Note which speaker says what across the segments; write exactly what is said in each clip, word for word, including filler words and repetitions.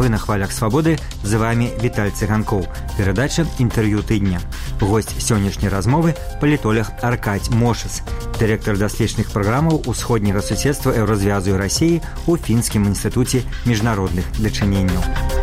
Speaker 1: Вы на хвалях свабоды, з вами Віталь Цыганкоў. Перадача інтэрв'ю тыдня. Госць сённяшняй размовы палітолог Аркадь Мошас, дырэктар даследчых праграмаў усходняга суседства Еўразвязу і Расіі ў Фінскім інстытуце міжнародных дачыненняў.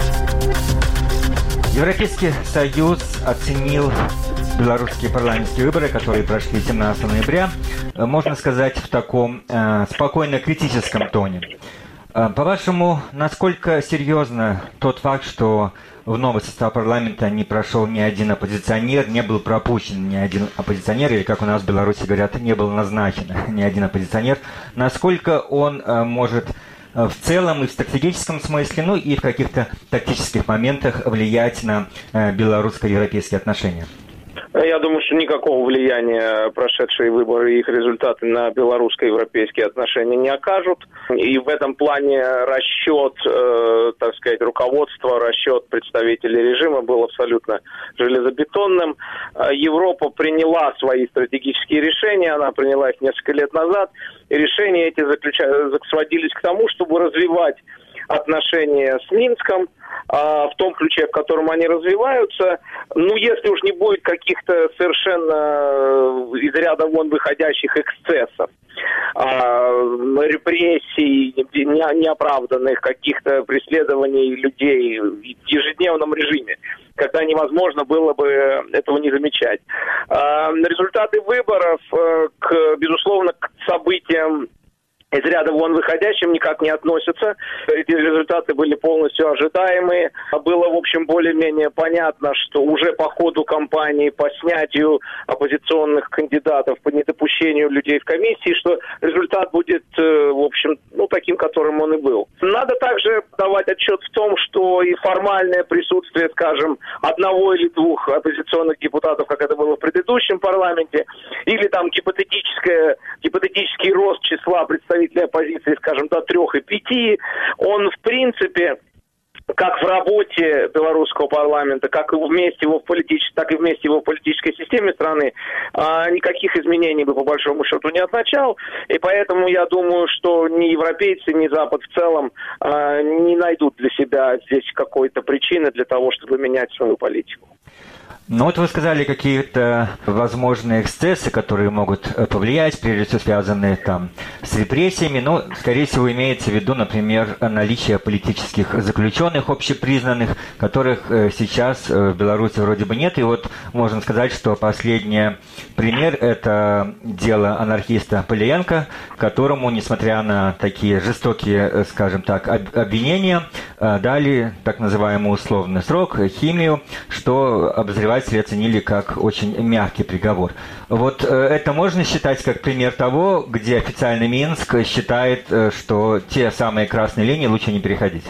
Speaker 1: Европейский Союз оценил белорусские парламентские выборы, которые прошли семнадцатого ноября, можно сказать, в таком э, спокойно-критическом тоне. По-вашему, насколько серьезно тот факт, что в новый состав парламента не прошел ни один оппозиционер, не был пропущен ни один оппозиционер, или, как у нас в Беларуси говорят, не был назначен ни один оппозиционер, насколько он может в целом и в стратегическом смысле, ну и в каких-то тактических моментах влиять на белорусско-европейские отношения?
Speaker 2: Я думаю, что никакого влияния прошедшие выборы и их результаты на белорусско-европейские отношения не окажут. И в этом плане расчет, э, так сказать, руководства, расчет представителей режима был абсолютно железобетонным. Европа приняла свои стратегические решения, она приняла их несколько лет назад. И решения эти заключались, сводились к тому, чтобы развивать отношения с Минском, а, в том ключе, в котором они развиваются. Ну, если уж не будет каких-то совершенно из ряда вон выходящих эксцессов, а, репрессий, не, неоправданных каких-то преследований людей в ежедневном режиме, когда невозможно было бы этого не замечать. А, результаты выборов, к, безусловно, к событиям из ряда вон выходящим никак не относятся. Эти результаты были полностью ожидаемые. Было, в общем, более-менее понятно, что уже по ходу кампании по снятию оппозиционных кандидатов, по недопущению людей в комиссии, что результат будет, в общем, ну, таким, которым он и был. Надо также давать отчет в том, что и формальное присутствие, скажем, одного или двух оппозиционных депутатов, как это было в предыдущем парламенте, или там гипотетическое, гипотетический рост числа представителей оппозиции, скажем, до трех и пяти, он, в принципе, как в работе белорусского парламента, как и вместе его в политической, так и вместе его в политической системе страны, никаких изменений бы по большому счету не означал. И поэтому я думаю, что ни европейцы, ни Запад в целом не найдут для себя здесь какой-то причины для того, чтобы менять свою политику.
Speaker 1: Ну вот вы сказали какие-то возможные эксцессы, которые могут повлиять, прежде всего связанные там с репрессиями, но, скорее всего, имеется в виду, например, наличие политических заключенных общепризнанных, которых сейчас в Беларуси вроде бы нет. И вот можно сказать, что последний пример – это дело анархиста Полиенко, которому, несмотря на такие жестокие, скажем так, обвинения, дали так называемый условный срок, химию, что обозреватель оценили как очень мягкий приговор. Вот э, это можно считать как пример того, где официальный Минск считает, э, что те самые красные линии лучше не переходить?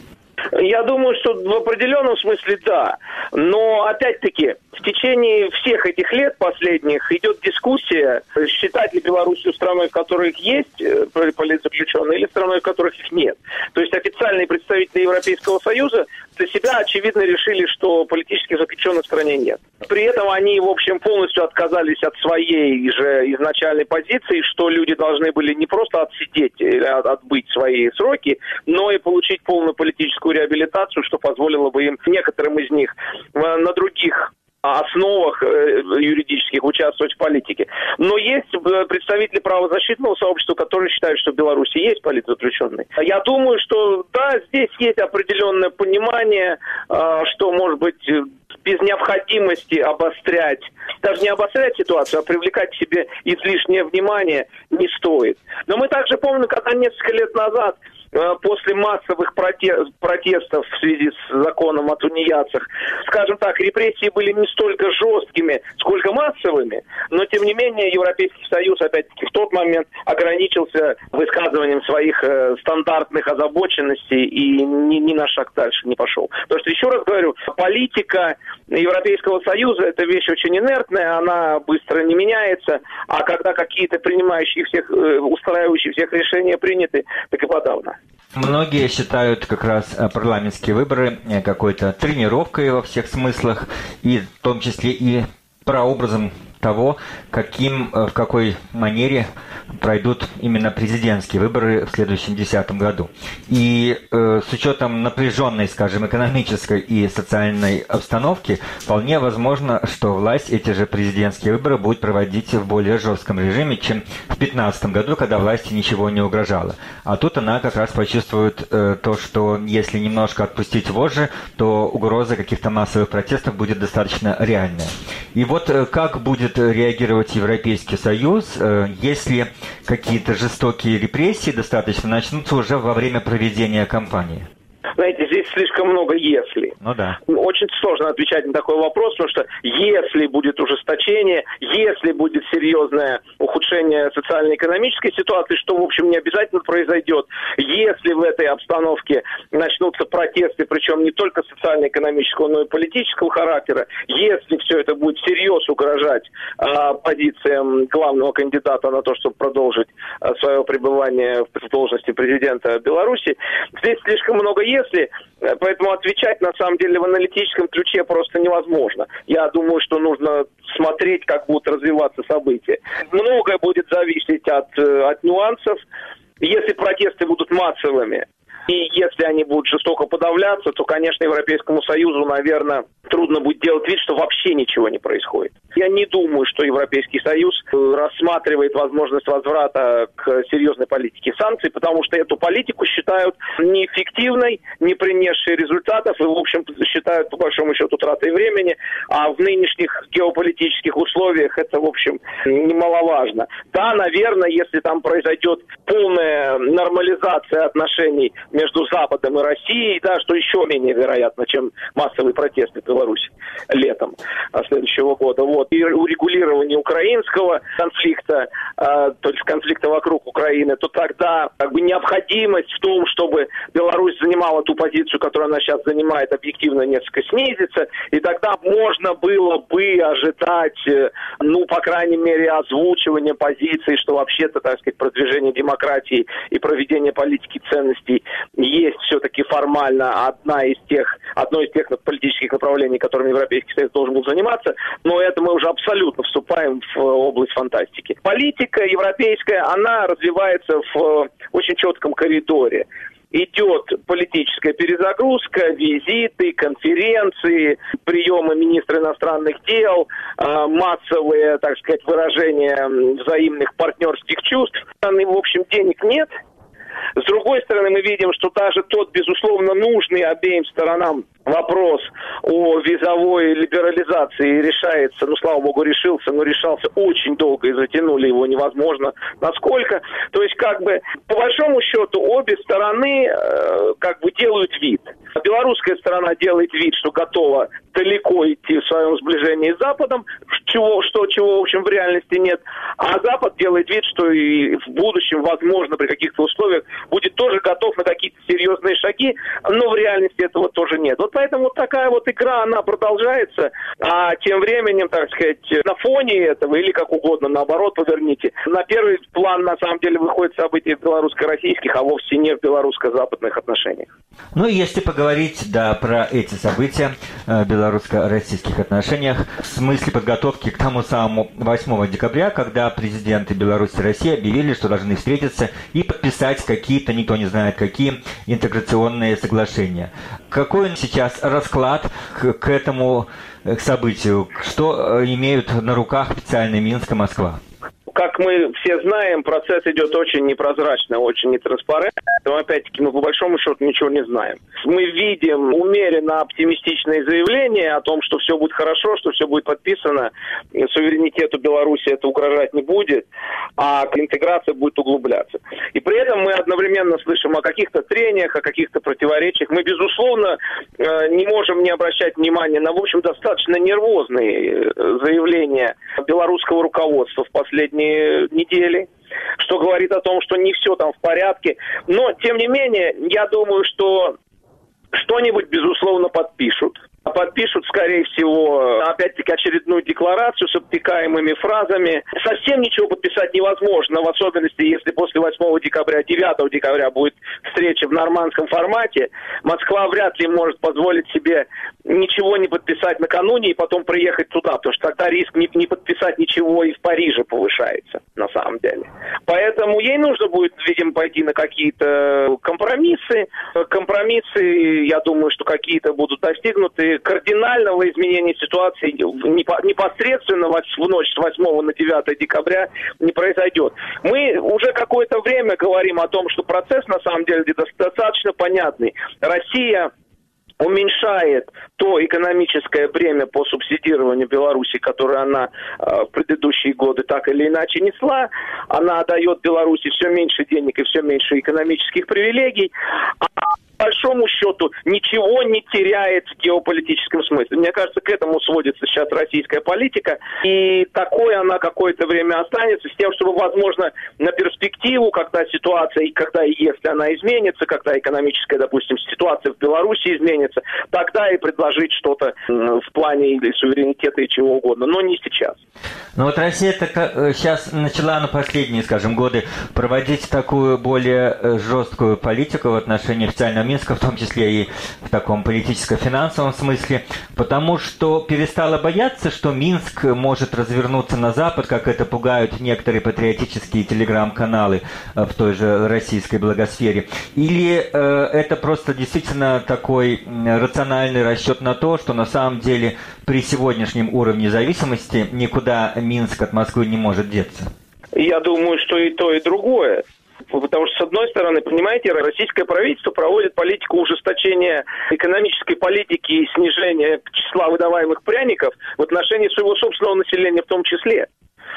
Speaker 2: Я думаю, что в определенном смысле да. Но, опять-таки, в течение всех этих лет последних идет дискуссия, считать ли Белоруссию страной, в которой есть политзаключенные, или страной, в которых их нет. То есть официальные представители Европейского Союза для себя, очевидно, решили, что политических заключенных в стране нет. При этом они, в общем, полностью отказались от своей же изначальной позиции, что люди должны были не просто отсидеть или отбыть свои сроки, но и получить полную политическую реабилитацию, что позволило бы им, некоторым из них, на других основах юридических участвовать в политике. Но есть представители правозащитного сообщества, которые считают, что в Беларуси есть политзаключенные. Я думаю, что да, здесь есть определенное понимание, что, может быть, без необходимости обострять, даже не обострять ситуацию, а привлекать к себе излишнее внимание не стоит. Но мы также помним, когда несколько лет назад, после массовых протестов в связи с законом о тунеядцах, скажем так, репрессии были не столько жесткими, сколько массовыми, но, тем не менее, Европейский Союз, опять-таки, в тот момент ограничился высказыванием своих э, стандартных озабоченностей и ни, ни на шаг дальше не пошел. Потому что, еще раз говорю, политика Европейского Союза – это вещь очень инертная, она быстро не меняется, а когда какие-то принимающие всех, э, устраивающие всех решения приняты, так и подавно.
Speaker 1: Многие считают как раз парламентские выборы какой-то тренировкой во всех смыслах, и в том числе и прообразом того, каким, в какой манере пройдут именно президентские выборы в следующем две тысячи десятом году. И э, с учетом напряженной, скажем, экономической и социальной обстановки, вполне возможно, что власть эти же президентские выборы будет проводить в более жестком режиме, чем в две тысячи пятнадцатом году, когда власти ничего не угрожало. А тут она как раз почувствует э, то, что если немножко отпустить вожжи, то угроза каких-то массовых протестов будет достаточно реальная. И вот э, как будет реагировать Европейский Союз, э, если какие-то жестокие репрессии достаточно начнутся уже во время проведения кампании?
Speaker 2: Знаете, здесь слишком много «если».
Speaker 1: Ну да.
Speaker 2: Очень сложно отвечать на такой вопрос, потому что если будет ужесточение, если будет серьезное ухудшение социально-экономической ситуации, что, в общем, не обязательно произойдет, если в этой обстановке начнутся протесты, причем не только социально-экономического, но и политического характера, если все это будет всерьез угрожать а, позициям главного кандидата на то, чтобы продолжить а, свое пребывание в должности президента Беларуси, здесь слишком много «если». Если, поэтому отвечать на самом деле в аналитическом ключе просто невозможно. Я думаю, что нужно смотреть, как будут развиваться события. Многое будет зависеть от, от нюансов. Если протесты будут массовыми, и если они будут жестоко подавляться, то, конечно, Европейскому Союзу, наверное, трудно будет делать вид, что вообще ничего не происходит. Я не думаю, что Европейский Союз рассматривает возможность возврата к серьезной политике санкций, потому что эту политику считают неэффективной, не принесшей результатов и, в общем, считают, по большому счету, тратой времени. А в нынешних геополитических условиях это, в общем, немаловажно. Да, наверное, если там произойдет полная нормализация отношений между Западом и Россией, да, что еще менее вероятно, чем массовые протесты в Беларуси летом следующего года. Вот. И урегулирование украинского конфликта, э, то есть конфликта вокруг Украины, то тогда как бы необходимость в том, чтобы Беларусь занимала ту позицию, которую она сейчас занимает, объективно несколько снизится, и тогда можно было бы ожидать, э, ну, по крайней мере, озвучивания позиции, что вообще-то, так сказать, продвижение демократии и проведение политики ценностей есть все-таки формально одна из тех, одно из тех политических направлений, которыми Европейский Союз должен был заниматься, но это мы уже абсолютно вступаем в область фантастики. Политика европейская, она развивается в очень четком коридоре. Идет политическая перезагрузка, визиты, конференции, приемы министра иностранных дел, массовые, так сказать, выражения взаимных партнерских чувств. В общем, денег нет. С другой стороны, мы видим, что даже тот, безусловно, нужный обеим сторонам вопрос о визовой либерализации решается, ну, слава богу, решился, но решался очень долго и затянули его невозможно. Насколько? То есть, как бы, по большому счету, обе стороны э, как бы делают вид. Белорусская сторона делает вид, что готова далеко идти в своем сближении с Западом, чего, что, чего, в общем, в реальности нет. А Запад делает вид, что и в будущем, возможно, при каких-то условиях, будет тоже готов на какие-то серьезные шаги, но в реальности этого тоже нет. Вот поэтому вот такая вот игра, она продолжается, а тем временем, так сказать, на фоне этого, или как угодно, наоборот, поверните, на первый план, на самом деле, выходят события белорусско-российских, а вовсе не в белорусско-западных отношениях.
Speaker 1: Ну, если поговорить, да, про эти события в белорусско-российских отношениях, в смысле подготовки к тому самому восьмого декабря, когда президенты Беларуси и России объявили, что должны встретиться и подписать какие-то, никто не знает какие, интеграционные соглашения. Какой сейчас расклад к, к этому к событию? Что имеют на руках официальные Минск и Москва?
Speaker 2: Как мы все знаем, процесс идет очень непрозрачно, очень нетранспарентно. Но опять-таки мы по большому счету ничего не знаем. Мы видим умеренно оптимистичные заявления о том, что все будет хорошо, что все будет подписано, суверенитету Беларуси это угрожать не будет, а интеграция будет углубляться. И при этом мы одновременно слышим о каких-то трениях, о каких-то противоречиях. Мы, безусловно, не можем не обращать внимания на, в общем, достаточно нервозные заявления белорусского руководства в последние недели, что говорит о том, что не все там в порядке. Но, тем не менее, я думаю, что что-нибудь, безусловно, подпишут. подпишут, скорее всего, опять-таки очередную декларацию с обтекаемыми фразами. Совсем ничего подписать невозможно, в особенности, если после восьмого декабря, девятого декабря будет встреча в нормандском формате. Москва вряд ли может позволить себе ничего не подписать накануне и потом приехать туда, потому что тогда риск не, не подписать ничего и в Париже повышается, на самом деле. Поэтому ей нужно будет, видимо, пойти на какие-то компромиссы. Компромиссы, я думаю, что какие-то будут достигнуты. Кардинального изменения ситуации непосредственно в ночь с восьмого на девятое декабря не произойдет. Мы уже какое-то время говорим о том, что процесс на самом деле достаточно понятный. Россия уменьшает то экономическое бремя по субсидированию Беларуси, которое она э, в предыдущие годы так или иначе несла. Она дает Беларуси все меньше денег и все меньше экономических привилегий. А по большому счету ничего не теряет в геополитическом смысле. Мне кажется, к этому сводится сейчас российская политика. И такой она какое-то время останется, с тем, чтобы, возможно, на перспективу, когда ситуация, и когда и если она изменится, когда экономическая, допустим, ситуация в Беларуси изменится, тогда и предложить что-то в плане или суверенитета и чего угодно, но не сейчас.
Speaker 1: Ну вот Россия сейчас начала на последние, скажем, годы проводить такую более жесткую политику в отношении официального Минска, в том числе и в таком политическо-финансовом смысле, потому что перестала бояться, что Минск может развернуться на Запад, как это пугают некоторые патриотические телеграм-каналы в той же российской благосфере. Или э, это просто действительно такой рациональный расчет на то, что на самом деле при сегодняшнем уровне зависимости никуда Минск от Москвы не может деться?
Speaker 2: Я думаю, что и то, и другое. Потому что, с одной стороны, понимаете, российское правительство проводит политику ужесточения экономической политики и снижения числа выдаваемых пряников в отношении своего собственного населения в том числе.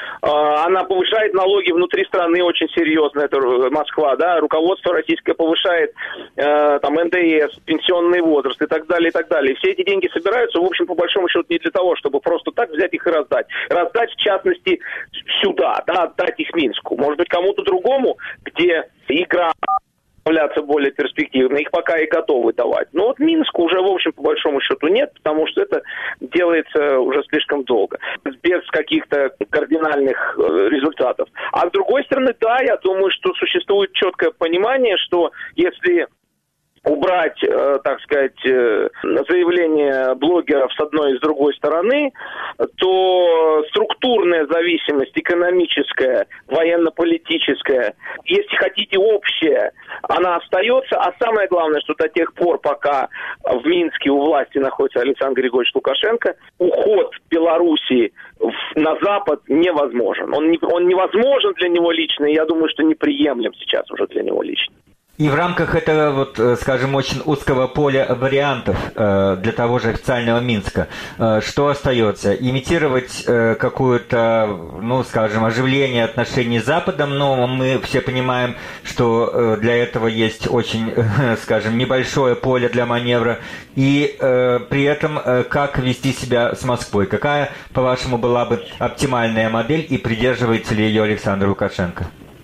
Speaker 2: Она повышает налоги внутри страны очень серьезно, это Москва, да, руководство российское повышает э, там эн дэ эс, пенсионный возраст и так далее, и так далее. И все эти деньги собираются, в общем, по большому счету, не для того, чтобы просто так взять их и раздать. Раздать, в частности, сюда, да, отдать их Минску. Может быть, кому-то другому, где игра являться более перспективной, их пока и готовы давать. Но вот Минску уже, в общем, по большому счету нет, потому что это делается уже слишком долго, без каких-то кардинальных результатов. А с другой стороны, да, я думаю, что существует четкое понимание, что если убрать, э, так сказать, э, заявления блогеров с одной и с другой стороны, то структурная зависимость экономическая, военно-политическая, если хотите, общая, она остается. А самое главное, что до тех пор, пока в Минске у власти находится Александр Григорьевич Лукашенко, уход Белоруссии в, на Запад невозможен. Он, не, он невозможен для него лично, и я думаю, что неприемлем сейчас уже для него лично.
Speaker 1: И в рамках этого, вот, скажем, очень узкого поля вариантов э, для того же официального Минска, э, что остается? Имитировать э, какое-то, ну, скажем, оживление отношений с Западом, но мы все понимаем, что э, для этого есть очень, э, скажем, небольшое поле для маневра. И э, при этом э, как вести себя с Москвой? Какая, по-вашему, была бы оптимальная модель и придерживается ли ее Александр Лукашенко?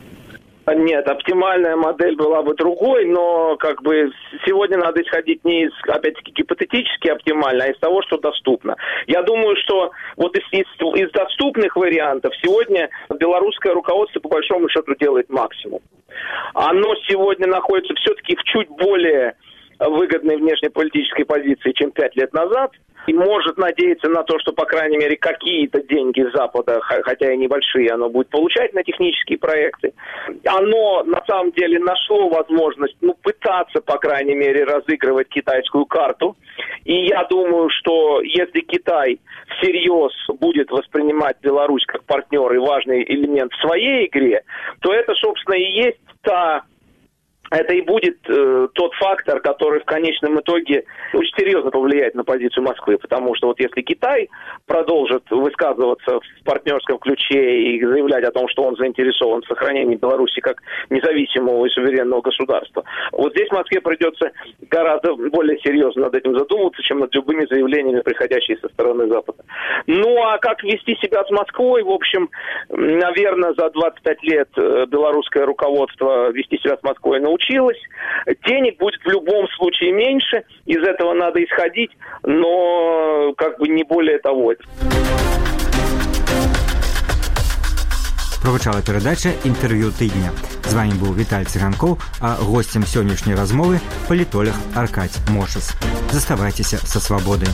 Speaker 2: Нет, оптимальная модель была бы другой, но как бы сегодня надо исходить не из, опять-таки, гипотетически оптимально, а из того, что доступно. Я думаю, что вот из, из, из доступных вариантов сегодня белорусское руководство по большому счету делает максимум. Оно сегодня находится все-таки в чуть более выгодной внешнеполитической позиции, чем пять лет назад, и может надеяться на то, что, по крайней мере, какие-то деньги с Запада, хотя и небольшие, оно будет получать на технические проекты. Оно, на самом деле, нашло возможность, ну, пытаться, по крайней мере, разыгрывать китайскую карту. И я думаю, что если Китай всерьез будет воспринимать Беларусь как партнер и важный элемент в своей игре, то это, собственно, и есть та... Это и будет э, тот фактор, который в конечном итоге очень серьезно повлияет на позицию Москвы, потому что вот если Китай продолжит высказываться в партнерском ключе и заявлять о том, что он заинтересован в сохранении Беларуси как независимого и суверенного государства, вот здесь Москве придется гораздо более серьезно над этим задумываться, чем над любыми заявлениями, приходящими со стороны Запада. Ну а как вести себя с Москвой? В общем, наверное, за двадцать пять лет белорусское руководство вести себя с Москвой научилось. получилось. Денег будет в любом случае меньше, из этого надо исходить, но как бы не более того.
Speaker 1: Прагучала перадача «Інтэрв'ю тыдня». З вами быў Віталь Цыганкоў, а госцем сённяшняй размовы палітолог Аркадь Мошас. Заставайцеся са свабодай.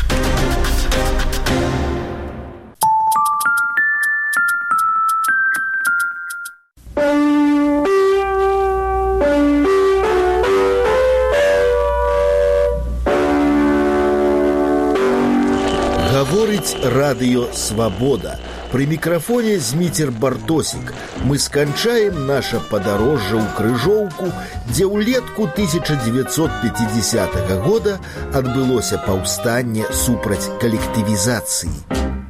Speaker 3: Гаворыць радыё «Свабода». При микрофоне Змитер Бардосик. Мы скончаем наше подорожжа ў Крыжоўку, дзе ўлетку тысяча девятьсот пятидесятого года адбылося паўстанне супраць калектывізацыі.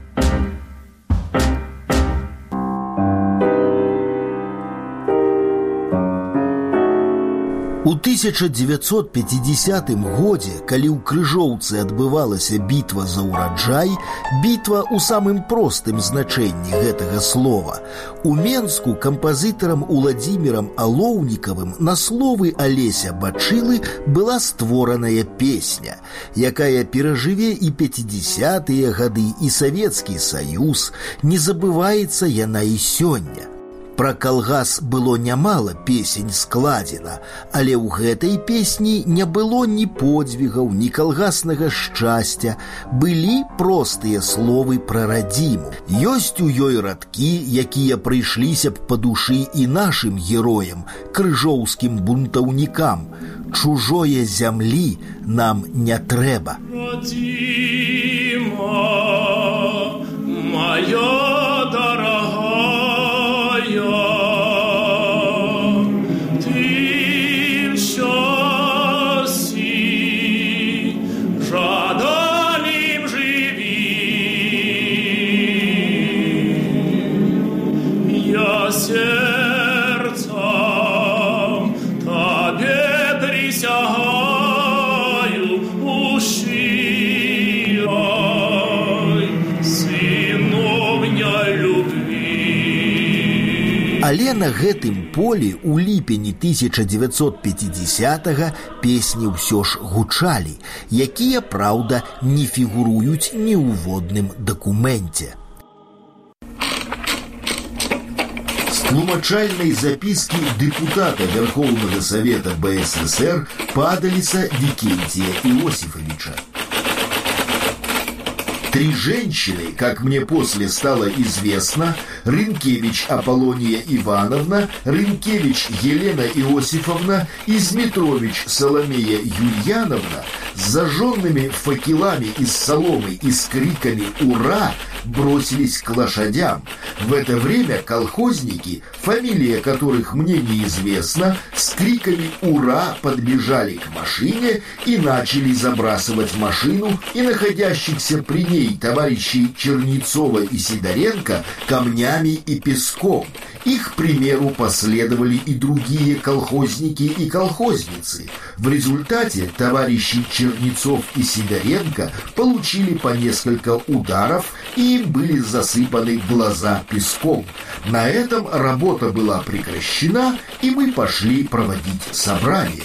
Speaker 3: У тысяча девятьсот пятидесятым годзе, калі ў Крыжоўцы адбывалася бітва за ўраджай, бітва ў самым простым значэнні гэтага слова, у Менску кампазітарам Уладзімірам Алоўнікавым на словы Алеся Бачылы была створаная песня, якая перажыве і пяцідзясятыя гады, і Савецкі Саюз, не забываецца яна і сёння. Пра калгас было нямала песень складзена, але ў гэтай песні не было ні подзвігаў, ні калгаснага шчасця, былі простыя словы пра радзіму. Ёсць у ёй радкі, якія прыйшліся б па душы і нашым героям, крыжоўскім бунтаўнікам. Чужое зямлі нам не трэба.
Speaker 4: Радзіма, моя
Speaker 3: Але на гэтым полі ў ліпені тысяча девятьсот пятидесятого песні ўсё ж гучалі, якія, праўда, не фігуруюць ні ў водным дакуменце. З тлумачальнай запіскі дэпутата Верховного Совета БССР Падаліса Викентия Иосифовича. Три женщины, как мне после стало известно, Рынкевич Аполлония Ивановна, Рынкевич Елена Иосифовна и Змитрович Соломея Юльяновна, с зажженными факелами из соломы и с криками «Ура!» бросились к лошадям. В это время колхозники, фамилия которых мне неизвестна, с криками «Ура!» подбежали к машине и начали забрасывать машину и находящихся при ней товарищей Чернецова и Сидоренко камнями и песком. Их примеру последовали и другие колхозники и колхозницы. В результате товарищи Чернецов и Сидоренко получили по несколько ударов, и им были засыпаны глаза песком. На этом работа была прекращена, и мы пошли проводить собрание.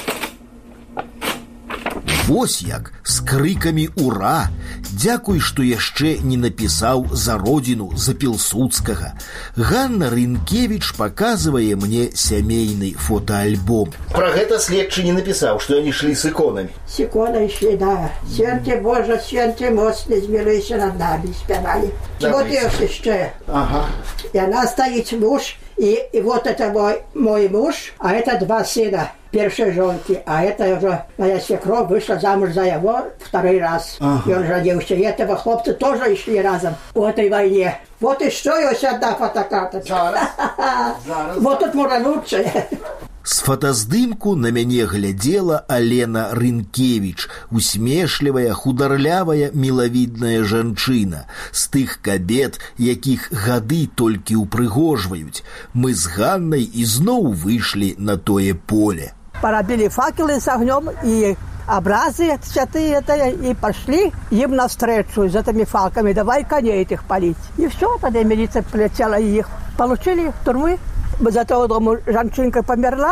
Speaker 3: Вось як, з крыкамі «Ура!» Дзякуй, што яшчэ не напісаў за родзіну, за Пілсудскага. Ганна Рынкевич паказвае мне сямейны фотоальбом.
Speaker 5: Пра гэта следчы не напісаў, што яны шлі з іконамі.
Speaker 6: З іконай ішлі, да. Свянце Божа, свянце моцны, змілуйся над нами, спявалі. Вот ёсць яшчэ. Ага. Яна стаіць муж, и, и вот это мой, мой муж, а это два сына. Первой жонки, а это уже моя свекровь вышла замуж за его второй раз. Ага. И он родился. И этого хлопца тоже шли разом в этой войне. Вот и что, ось одна фотокарточка. Вот тут можно лучше.
Speaker 3: З фотаздымку на мяне глядзела Алена Рынкевич, усмешлівая, хударлявая, мілавідная жанчына, з тых кабет, якіх гады толькі ўпрыгожваюць. Мы з Ганнай ізноў выйшлі на тое поле.
Speaker 6: Порабили факелы с огнем и образы святые и пошли им навстречу с этими факелами. Давай коней этих палить. И все, тогда милиция полетела и их получили в тюрьмы. За того дому женщинка померла,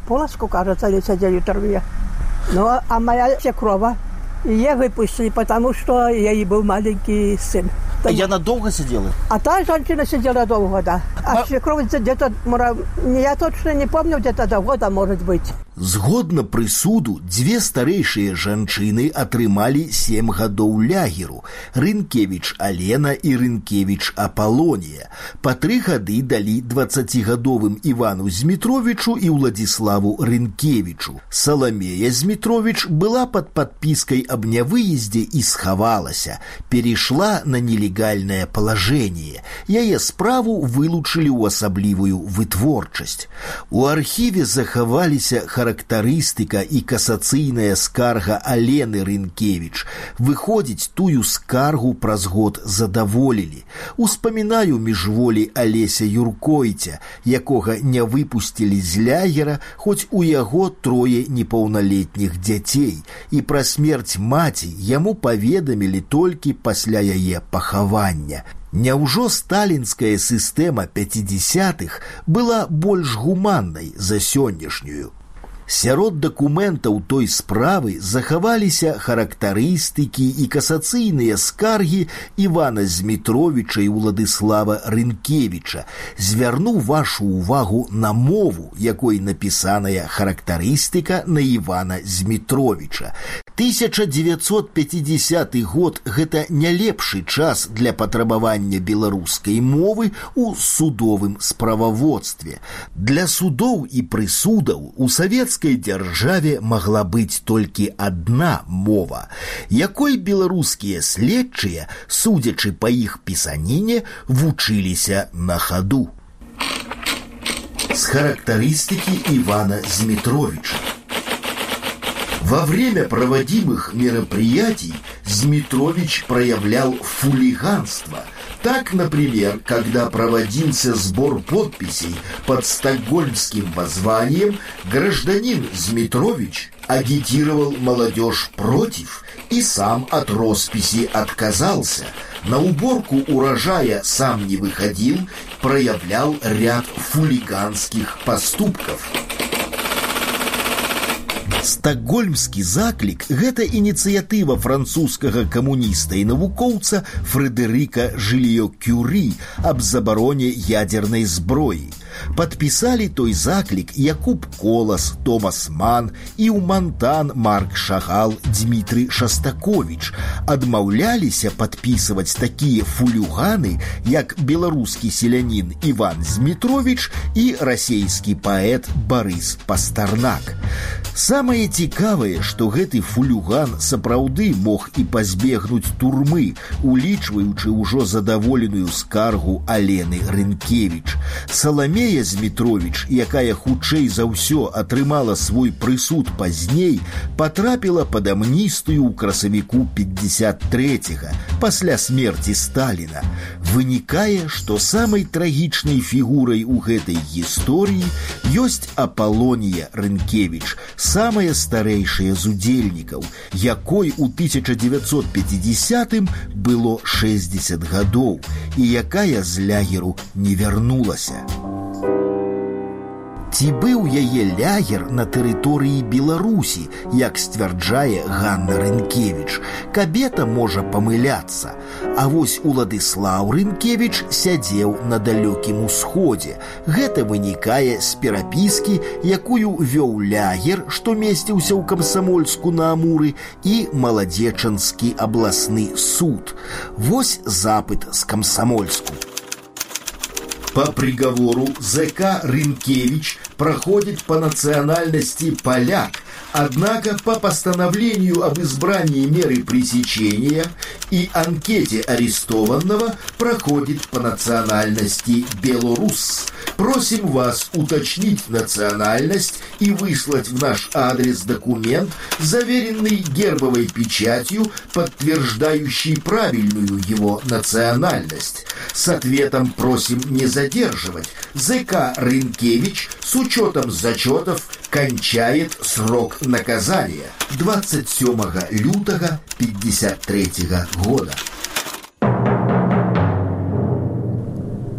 Speaker 6: полоску, кажется, или сидели в тюрьме. Ну, а моя свекрова, ее выпустили, потому что ей был маленький сын.
Speaker 5: А я надолго сидела?
Speaker 6: А та женщина сидела долго, да. А, а... свекровь где-то, я точно не помню, где-то до года, может быть.
Speaker 3: Згодна прысуду, дзве старэйшыя жанчыны атрымалі сем гадоў лягеру: Рынкевіч Алена і Рынкевіч Апалонія. Па тры гады далі дваццацігадовым Івану Змітровічу і Уладзіславу Рынкевічу. Саламея Змітровіч была пад падпіскай аб нявыездзе і схавалася, перейшла на нелегальнае палажэнне. Яе справу вылучылі ў асаблівую вытворчасць. У архіве захаваліся характарыстыка і касацыйная скарга Алены Рынкевіч. Выходзіць, тую скаргу праз год задаволілі. Успамінаю міжволі Алеся Юркойця, якога не выпусцілі з лягера, хоць у яго трое непаўналетніх дзяцей, і пра смерць маці яму паведамілі толькі пасля яе пахавання. Няўжо сталінская сістэма пяцідзясятых была больш гуманнай за сённяшнюю? Сярод дакументаў той справы захаваліся характарыстыкі і касацыйныя скаргі Івана Змітровіча і Уладыслава Рынкевіча. Звярну вашу увагу на мову, якой напісаная характарыстыка на Івана Змітровіча. тысяча дзевяцьсот пяцідзясяты год – гэта не лепшы час для патрабавання беларускай мовы ў судовым справаводстве. Для судоў і прысудаў у савецкай дзяржаве магла быць толькі адна мова, якой беларускія следчыя, судзячы па іх пісаніне, вучыліся на хаду. С характеристики Ивана Змитровича. Во время проводимых мероприятий Змитрович проявлял хулиганство. Так, например, когда проводился сбор подписей под стокгольмским воззванием, гражданин Змитрович агитировал молодежь против и сам от росписи отказался. На уборку урожая сам не выходил, проявлял ряд хулиганских поступков. Стокгольмскі заклік – гэта ініцыятыва французскага камуніста і навукоўца Фрэдэрыка Жильё-Кюрі аб забароне ядзернай зброі. Падпісалі той заклік Якуб Колас, Томас Ман і ў Монтан Марк Шагал, Дмітрый Шастаковіч. Адмаўляліся падпісваць такія фулюганы, як беларускі селянін Іван Змітровіч і расейскі паэт Барыс Пастарнак. Самае цікавае, што гэты фулюган сапраўды мог і пазбегнуць турмы, улічваючы ўжо задаволеную скаргу Алены Рынкевіч. Саламея Змітровіч, якая хутчэй за ўсё атрымала свой прысуд пазней, патрапіла пад амністыю ў красавіку пятьдесят третьего, пасля смерці Сталіна. Вынікае, што самай трагічнай фігурай у гэтай гісторыі ёсць Апалонія Рынкевіч, самая старэйшая з удзельнікаў, якой у тысяча девятьсот пятидесятым было шестьдесят гадоў і якая з лягеру не вярнулася. Ці быў яе лягер на тэрыторыі Беларусі, як сцвярджае Ганна Рынкевіч? Кабета можа памыляцца. А вось Уладыслаў Рынкевіч сядзеў на далёкім усходзе. Гэта вынікае з перапіскі, якую вёў лягер, што месціўся ў Камсамольску на Амуры, і Маладзечанскі абласны суд. Вось запыт з Камсомольску. По приговору зэка Рынкевич проходит по национальности поляк, однако по постановлению об избрании меры пресечения и анкете арестованного проходит по национальности белорус. Просим вас уточнить национальность и выслать в наш адрес документ, заверенный гербовой печатью, подтверждающий правильную его национальность. С ответом просим не задерживать. зэка Рынкевич с учетом зачетов кончает срок наказания двадцать сёмага лютага пятьдесят третьего года.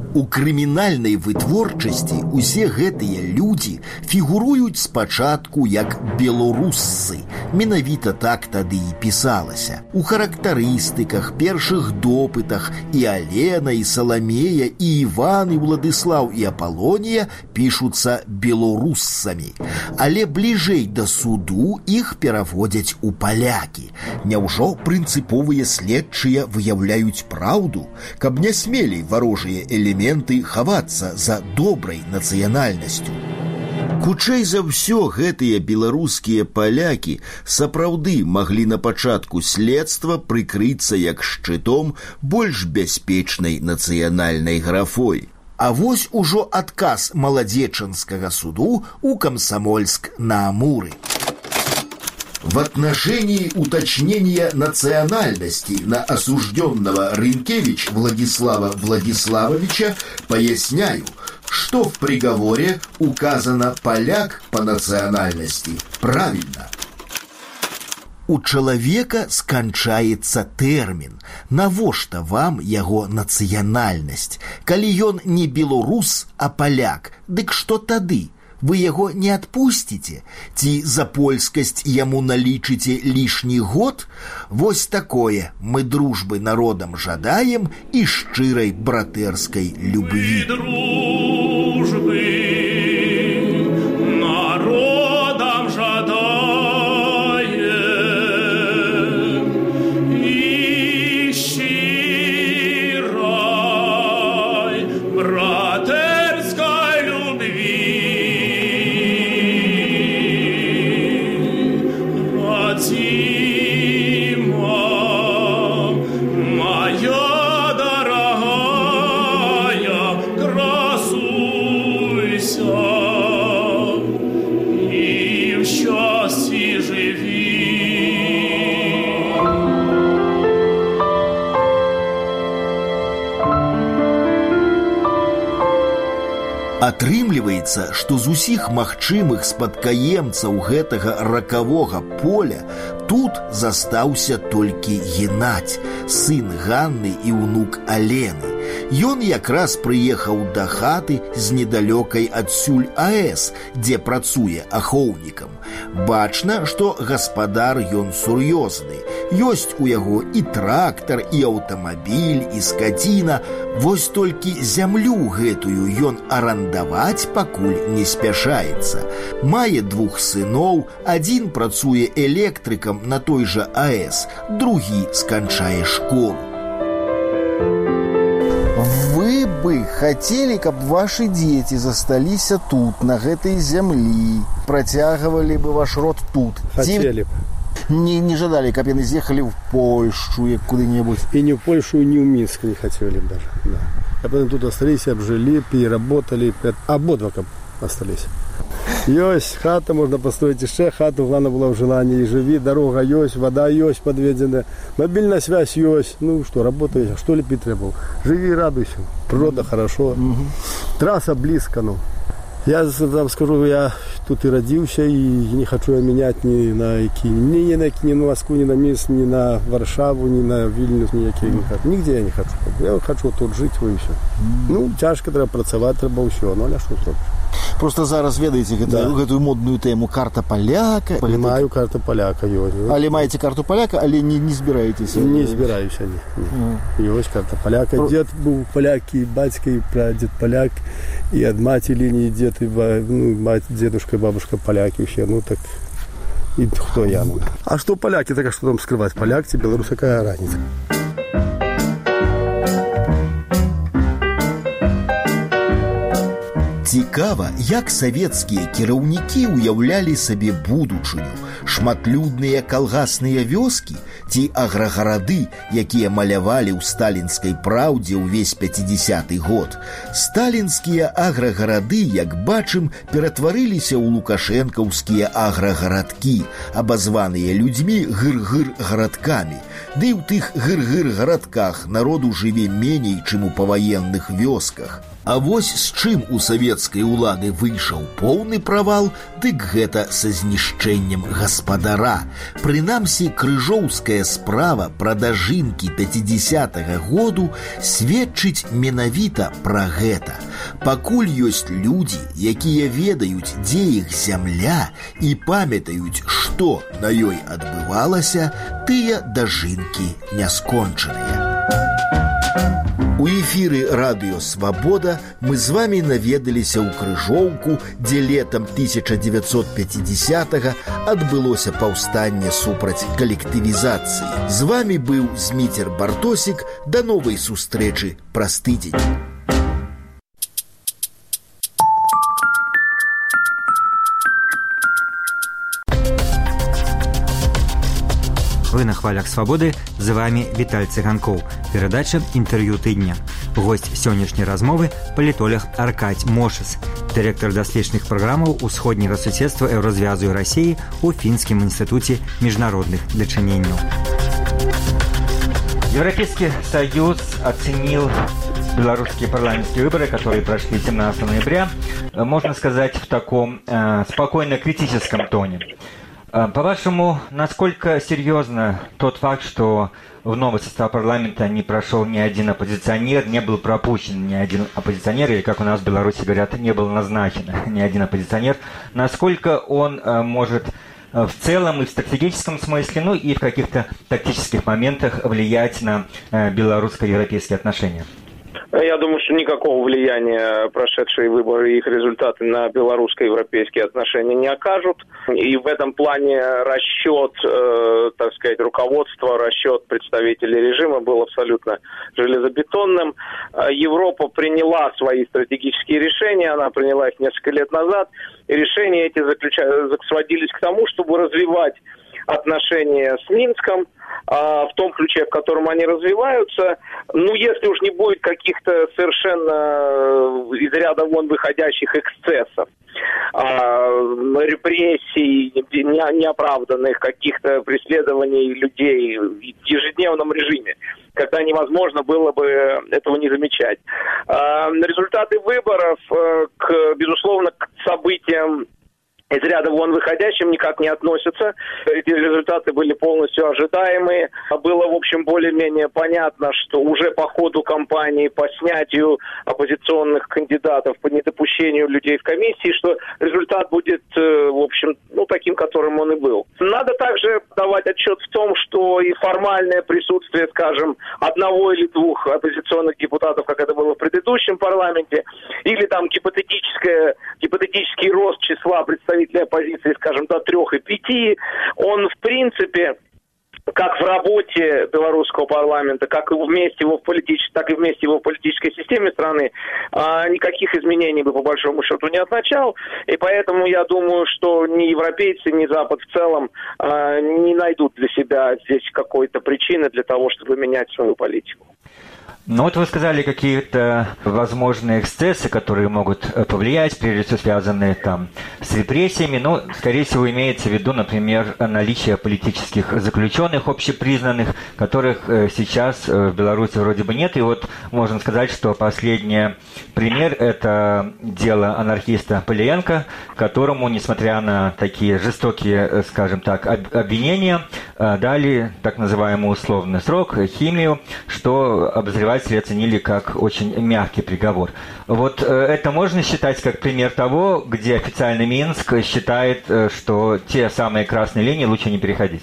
Speaker 3: У крымінальнай вытворчасці усе гэтыя людзі фігуруюць спачатку як беларусцы. Менавіта так тады і пісалася. У характарыстыках, першых допытах і Алена, і Саламея, і Іван, і Уладыслаў, і Апалонія пішуцца беларусцамі. Але бліжэй да суду іх пераводзяць у палякі. Няўжо прынцыповыя следчыя выяўляюць праўду, каб не смелей варожыя элементы хавацца за добрай нацыянальнасцю? Хутчэй за ўсё, гэтыя беларускія палякі сапраўды маглі на пачатку следства прыкрыцца як шчытом больш бяспечнай нацыянальнай графой. А вось ужо адказ Маладзечанскага суду у Комсомольск-на-Амуры. В отношении уточнения национальности на осужденного Рынкевич Владислава Владиславовича поясняю, что в приговоре указано поляк по национальности правильно. У чалавека сканчаецца тэрмін. Навошта вам яго нацыянальнасць? Калі ён не беларус, а паляк, дык што тады? Вы яго не адпусціце? Ці за польскасць яму налічыце лішні год? Вось такое мы дружбы народам жадаем і шчырай братэрскай любві.
Speaker 4: Дружбы народам жадаем і шчырай братэрскай любві.
Speaker 3: Атрымліваецца, што з усіх магчымых спадкаемцаў гэтага ракавога поля тут застаўся толькі Геннадзь, сын Ганны і ўнук Алены. Ён якраз прыехаў да хаты з недалёкай адсюль АЭС, дзе працуе ахоўнікам. Бачна, што гаспадар ён сур'ёзны. Ёсць у яго і трактар, і аўтамабіль, і скаціна. Вось толькі зямлю гэтую ён арандаваць пакуль не спяшаецца. Мае двух сыноў, адзін працуе электрыкам на той жа АЭС, другі сканчае школу.
Speaker 7: Вы бы хотели, каб ваши дети засталіся тут, на гэтай зямлі, працягвалі бы ваш род тут?
Speaker 8: Хотели бы.
Speaker 7: Не, не жадали, каб яны з'ехалі в Польшу, як куды-небудь?
Speaker 8: И не в Польшу, и не в Минск не хотели бы даже. Да. А потом тут остались, обжили, переработали, ободва каб остались. Ёсть хата, можна построить еще хату, главное было в желании. Живи, дорога есть, вода есть подведена, мобильная связь есть. Ну что, работай, что лепить требовал? Живи, радуйся, природа хорошо, угу. Трасса близко, ну. Я вам скажу, я тут и родился, и не хочу я менять ни на які, ни, ни на ни на Москву, ни на Минск, ни на Варшаву, ни на Вильнюс, ни які, не хочу. Нигде я не хочу. Я хочу тут жить, и все. Ну, тяжко треба працаваць, треба все, ну, а что зробиш?
Speaker 7: Просто зараз ведаеце гэтую, да. гэтую модную тему карта паляка.
Speaker 8: Маю карту паляка, ёсць.
Speaker 7: Але маеце карту паляка, але не, не збіраецеся?
Speaker 8: Не збіраюся, не. не. Ёсць карта паляка. Про... Дед быў паляк, і бацька, і прадед паляк, і ад маці лініі дед, і ну, мать, дедушка, і бабушка паляки, все, ну так, і хто я? Ну. А што паляки, так а што там скрываць? Паляк ці беларус, какая разница?
Speaker 3: Цікава, як савецкія кіраўнікі ўяўлялі сабе будучыню. Шматлюдныя калгасныя вёскі ці аграгарады, якія малявалі ў сталінскай праўдзе ўвесь пяцідзясяты год. Сталінскія аграгарады, як бачым, ператварыліся ў лукашэнкаўскія аграгарадкі, абазваныя людзьмі гыр-гыр-гарадкамі. Ды ў тых гыр-гыр-гарадках народу жыве меней, чым у паваенных вёсках. А вось з чым у савецкіх савецкай улады выйшаў поўны правал, дык гэта са знішчэннем гаспадара. Прынамсі, крыжоўская справа пра дажынкі пяцідзесятага году сведчыць менавіта пра гэта. Пакуль ёсць людзі, якія ведаюць, дзе іх зямля і памятаюць, што на ёй адбывалася, тыя дажынкі не скончаныя. У эфіры радыё «Свабода» мы з вамі наведаліся ў Крыжоўку, дзе летам тысяча дзевяцьсот пяцідзесятага адбылося паўстанне супраць калектывізацыі. З вамі быў Зміцер Бартосік. Да новай сустрэчы праз тыдзень.
Speaker 1: Вы на хвалях свабоды, з вами Віталь Цыганкоў. Перадача інтэрв'ю тыдня. Госць сённяшняй размовы палітолог Аркадь Мошыс, дырэктар даследчых праграмаў усходняга суседства Еўразвязу і Расіі ў Фінскім інстытуце міжнародных дачыненняў. Европейский Союз оценил белорусские парламентские выборы, которые прошли семнадцатого ноября, можно сказать, в таком э, спокойно-критическом тоне. По-вашему, насколько серьезно тот факт, что в новый состав парламента не прошел ни один оппозиционер, не был пропущен ни один оппозиционер, или, как у нас в Беларуси говорят, не был назначен ни один оппозиционер, насколько он может в целом и в стратегическом смысле, ну и в каких-то тактических моментах влиять на белорусско-европейские отношения?
Speaker 2: Я думаю, что никакого влияния прошедшие выборы и их результаты на белорусско-европейские отношения не окажут. И в этом плане расчет, э, так сказать, руководства, расчет представителей режима был абсолютно железобетонным. Европа приняла свои стратегические решения, она приняла их несколько лет назад. И решения эти заключались, сводились к тому, чтобы развивать отношения с Минском, в том ключе, в котором они развиваются. Ну, если уж не будет каких-то совершенно из ряда вон выходящих эксцессов, репрессий, неоправданных каких-то преследований людей в ежедневном режиме, когда невозможно было бы этого не замечать. Результаты выборов, к, безусловно, к событиям из ряда вон выходящим никак не относятся. Эти результаты были полностью ожидаемые. Было, в общем, более-менее понятно, что уже по ходу кампании по снятию оппозиционных кандидатов, по недопущению людей в комиссии, что результат будет, в общем, ну, таким, которым он и был. Надо также давать отчет в том, что и формальное присутствие, скажем, одного или двух оппозиционных депутатов, как это было в предыдущем парламенте, или там гипотетическое, гипотетический рост числа представителей оппозиции, скажем, до трех и пяти, он, в принципе, как в работе белорусского парламента, как и вместе его в политической, так и вместе его в политической системе страны, никаких изменений бы по большому счету не означал. И поэтому я думаю, что ни европейцы, ни Запад в целом не найдут для себя здесь какой-то причины для того, чтобы менять свою политику.
Speaker 1: Ну вот вы сказали какие-то возможные эксцессы, которые могут повлиять, прежде всего связанные там с репрессиями, но, скорее всего, имеется в виду, например, наличие политических заключенных общепризнанных, которых сейчас в Беларуси вроде бы нет. И вот можно сказать, что последний пример – это дело анархиста Полиенко, которому, несмотря на такие жестокие, скажем так, обвинения, дали так называемый условный срок, химию, что обозреватели оценили как очень мягкий приговор. Вот это можно считать как пример того, где официальный Минск считает, что те самые красные линии лучше не переходить?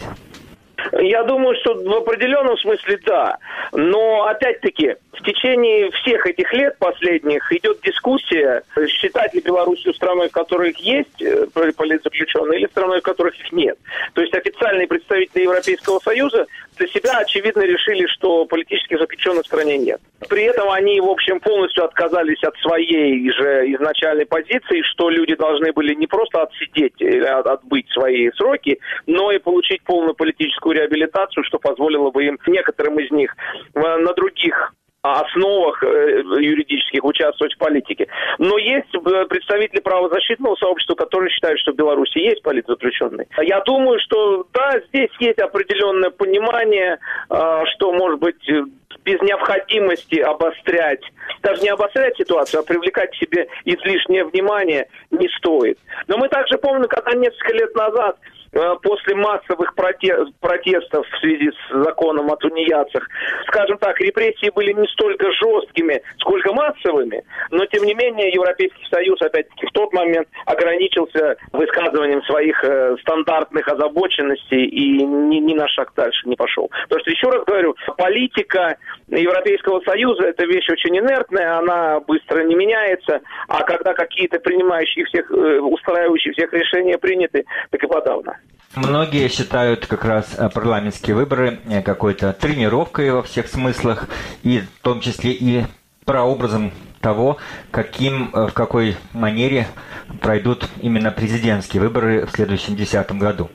Speaker 2: Я думаю, что в определенном смысле да. Но, опять-таки, в течение всех этих лет последних идет дискуссия, считать ли Белоруссию страной, в которой есть политзаключенные, или страной, в которых их нет. То есть официальные представители Европейского Союза для себя, очевидно, решили, что политических заключенных в стране нет. При этом они, в общем, полностью отказались от своей же изначальной позиции, что люди должны были не просто отсидеть или отбыть свои сроки, но и получить полную политическую реабилитацию, что позволило бы им, некоторым из них, на других основах юридических участвовать в политике. Но есть представители правозащитного сообщества, которые считают, что в Беларуси есть политзаключенные. Я думаю, что да, здесь есть определенное понимание, что, может быть, без необходимости обострять, даже не обострять ситуацию, а привлекать к себе излишнее внимание не стоит. Но мы также помним, когда несколько лет назад, после массовых протестов в связи с законом о тунеядцах, скажем так, репрессии были не столько жесткими, сколько массовыми, но тем не менее Европейский Союз опять-таки в тот момент ограничился высказыванием своих э, стандартных озабоченностей и ни, ни на шаг дальше не пошел. Потому что, еще раз говорю, политика Европейского Союза — это вещь очень инертная, она быстро не меняется, а когда какие-то принимающие всех, э, устраивающие всех решения приняты, так и подавно.
Speaker 1: Многие считают как раз парламентские выборы какой-то тренировкой во всех смыслах, и в том числе и прообразом того, каким, в какой манере пройдут именно президентские выборы в следующем две тысячи десятом году.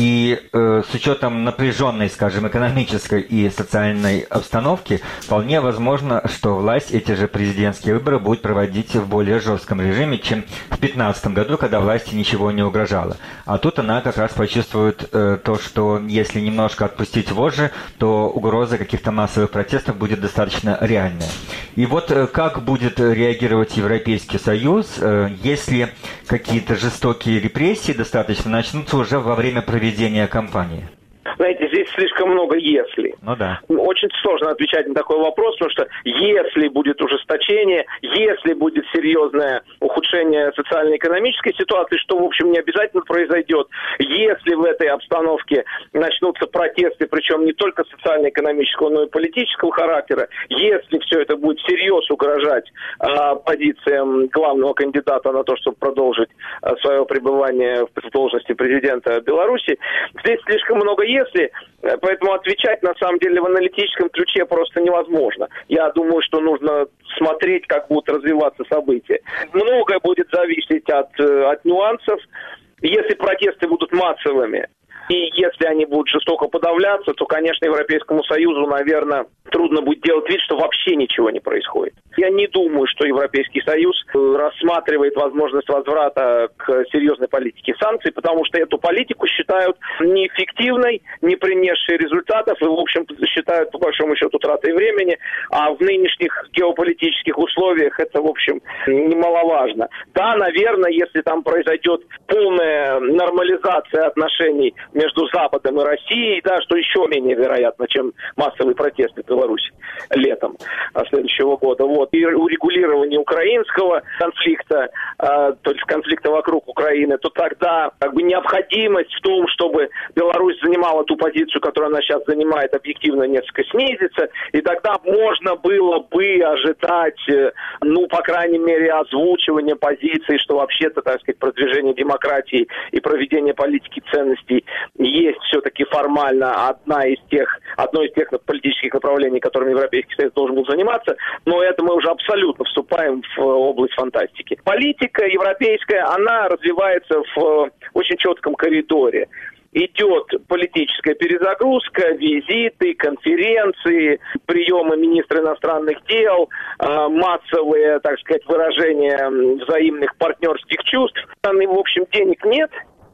Speaker 1: И э, с учетом напряженной, скажем, экономической и социальной обстановки, вполне возможно, что власть эти же президентские выборы будет проводить в более жестком режиме, чем в две тысячи пятнадцатом году, когда власти ничего не угрожало. А тут она как раз почувствует э, то, что если немножко отпустить вожжи, то угроза каких-то массовых протестов будет достаточно реальная. И вот э, как будет реагировать Европейский Союз, э, если какие-то жестокие репрессии достаточно начнутся уже во время проведения кампании?
Speaker 2: Знаете, здесь слишком много «если».
Speaker 1: Ну да.
Speaker 2: Очень сложно отвечать на такой вопрос, потому что если будет ужесточение, если будет серьезное ухудшение социально-экономической ситуации, что, в общем, не обязательно произойдет, если в этой обстановке начнутся протесты, причем не только социально-экономического, но и политического характера, если все это будет всерьез угрожать а, позициям главного кандидата на то, чтобы продолжить а, свое пребывание в должности президента Беларуси, здесь слишком много «если». Поэтому отвечать, на самом деле, в аналитическом ключе просто невозможно. Я думаю, что нужно смотреть, как будут развиваться события. Многое будет зависеть от, от нюансов. Если протесты будут массовыми, и если они будут жестоко подавляться, то, конечно, Европейскому Союзу, наверное, трудно будет делать вид, что вообще ничего не происходит. Я не думаю, что Европейский Союз рассматривает возможность возврата к серьезной политике санкций, потому что эту политику считают неэффективной, не принесшей результатов и, в общем, считают, по большому счету, тратой времени. А в нынешних геополитических условиях это, в общем, немаловажно. Да, наверное, если там произойдет полная нормализация отношений между Западом и Россией, да, что еще менее вероятно, чем массовые протесты в Беларуси летом следующего года. Вот. И урегулирование украинского конфликта, э, то есть конфликта вокруг Украины, то тогда как бы необходимость в том, чтобы Беларусь занимала ту позицию, которую она сейчас занимает, объективно несколько снизится, и тогда можно было бы ожидать, э, ну, по крайней мере, озвучивания позиции, что вообще-то, так сказать, продвижение демократии и проведение политики ценностей есть все-таки формально одна из тех, одно из тех политических направлений, которыми Европейский Союз должен был заниматься, но это мы уже абсолютно вступаем в область фантастики. Политика европейская, она развивается в очень четком коридоре. Идет политическая перезагрузка, визиты, конференции, приемы министра иностранных дел, массовые, так сказать, выражения взаимных партнерских чувств. В общем, денег нет.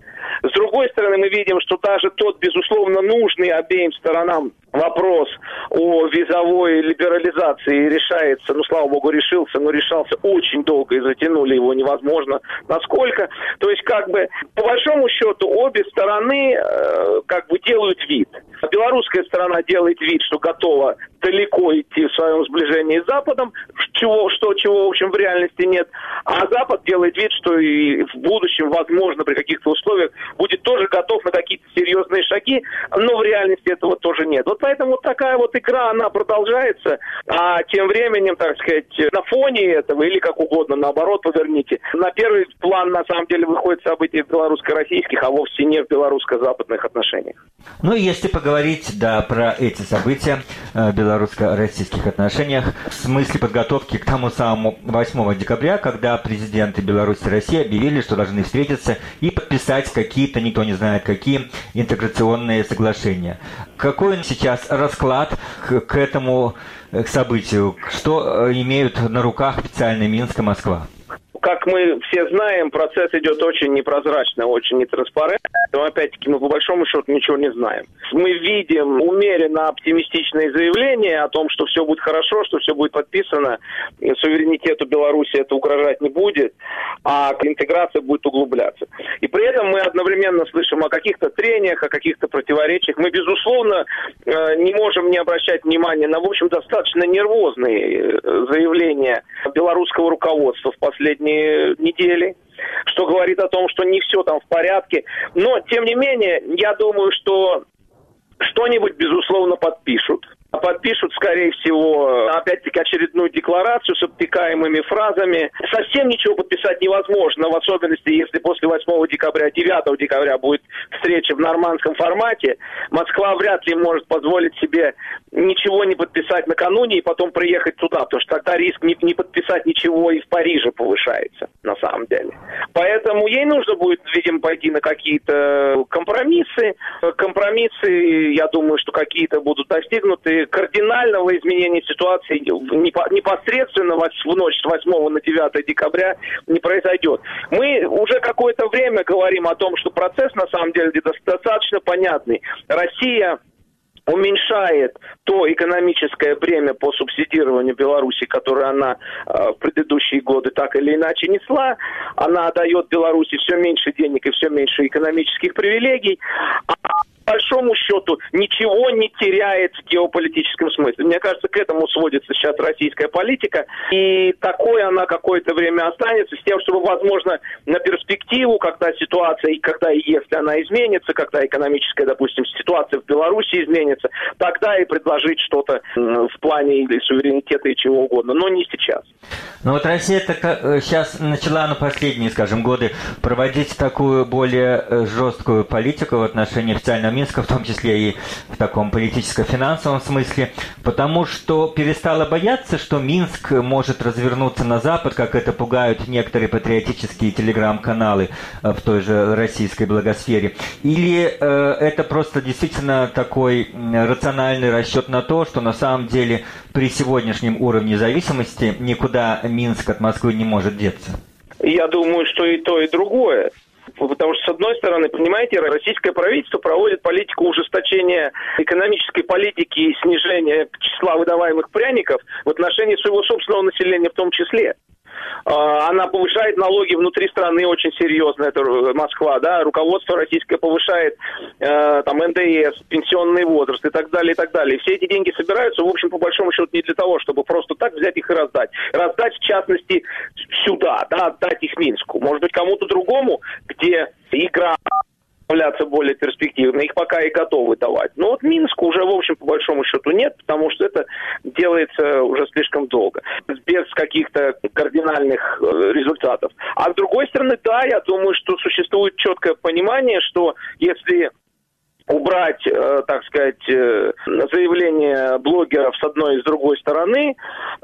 Speaker 2: С другой стороны, мы видим, что даже тот, безусловно, нужный обеим сторонам вопрос о визовой либерализации решается, ну, слава богу, решился, но решался очень долго и затянули его невозможно. Насколько? То есть, как бы, по большому счету, обе стороны э, как бы делают вид. Белорусская сторона делает вид, что готова далеко идти в своем сближении с Западом, чего, что, чего, в общем, в реальности нет. А Запад делает вид, что и в будущем, возможно, при каких-то условиях, будет тоже готов на какие-то серьезные шаги, но в реальности этого тоже нет. Вот поэтому вот такая вот игра, она продолжается, а тем временем, так сказать, на фоне этого, или как угодно, наоборот, поверните, на первый план, на самом деле, выходят события в белорусско-российских, а вовсе не в белорусско-западных отношениях.
Speaker 1: Ну, если поговорить, да, про эти события в белорусско-российских отношениях, в смысле подготовки к тому самому восьмого декабря, когда президенты Беларуси и России объявили, что должны встретиться и подписать какие-то, никто не знает какие, интеграционные соглашения. Какой сейчас расклад к, к этому к событию? Что имеют на руках официально Минск и Москва?
Speaker 2: Как мы все знаем, процесс идет очень непрозрачно, очень нетранспарентно. то опять-таки мы по большому счету ничего не знаем. Мы видим умеренно оптимистичные заявления о том, что все будет хорошо, что все будет подписано, суверенитету Беларуси это угрожать не будет, а интеграция будет углубляться. И при этом мы одновременно слышим о каких-то трениях, о каких-то противоречиях. Мы, безусловно, не можем не обращать внимания на, в общем, достаточно нервозные заявления белорусского руководства в последние недели, что говорит о том, что не все там в порядке. Но, тем не менее, я думаю, что что-нибудь, безусловно, подпишут. Подпишут, скорее всего, опять-таки очередную декларацию с обтекаемыми фразами. Совсем ничего подписать невозможно, в особенности, если после восьмого декабря, девятого декабря будет встреча в нормандском формате. Москва вряд ли может позволить себе ничего не подписать накануне и потом приехать туда, потому что тогда риск не, не подписать ничего и в Париже повышается, на самом деле. Поэтому ей нужно будет, видимо, пойти на какие-то компромиссы. Компромиссы, я думаю, что какие-то будут достигнуты. Кардинального изменения ситуации непосредственно в ночь с восьмого на девятое декабря не произойдет. Мы уже какое-то время говорим о том, что процесс на самом деле достаточно понятный. Россия уменьшает то экономическое бремя по субсидированию Беларуси, которое она э, в предыдущие годы так или иначе несла. Она дает Беларуси все меньше денег и все меньше экономических привилегий. А по большому счету ничего не теряет в геополитическом смысле. Мне кажется, к этому сводится сейчас российская политика. И такой она какое-то время останется, с тем, чтобы, возможно, на перспективу, когда ситуация, и когда и если она изменится, когда экономическая, допустим, ситуация в Беларуси изменится, тогда и предложить что-то в плане или суверенитета и чего угодно, но не сейчас.
Speaker 1: Ну вот Россия сейчас начала на последние, скажем, годы проводить такую более жесткую политику в отношении официального Минска, в том числе и в таком политическо-финансовом смысле, потому что перестала бояться, что Минск может развернуться на Запад, как это пугают некоторые патриотические телеграм-каналы в той же российской благосфере. Или э, это просто действительно такой рациональный расчет на то, что на самом деле при сегодняшнем уровне зависимости никуда Минск от Москвы не может деться?
Speaker 2: Я думаю, что и то, и другое. Потому что, с одной стороны, понимаете, российское правительство проводит политику ужесточения экономической политики и снижения числа выдаваемых пряников в отношении своего собственного населения в том числе. Она повышает налоги внутри страны очень серьезно, это Москва, да, руководство российское повышает э, там эн дэ эс, пенсионный возраст и так далее, и так далее. И все эти деньги собираются, в общем, по большому счету, не для того, чтобы просто так взять их и раздать. Раздать, в частности, сюда, да, отдать их Минску. Может быть, кому-то другому, где игра являться более перспективной, их пока и готовы давать. Но вот Минску уже, в общем, по большому счету нет, потому что это делается уже слишком долго, без каких-то кардинальных результатов. А с другой стороны, да, я думаю, что существует четкое понимание, что если убрать, э, так сказать, э, заявления блогеров с одной и с другой стороны,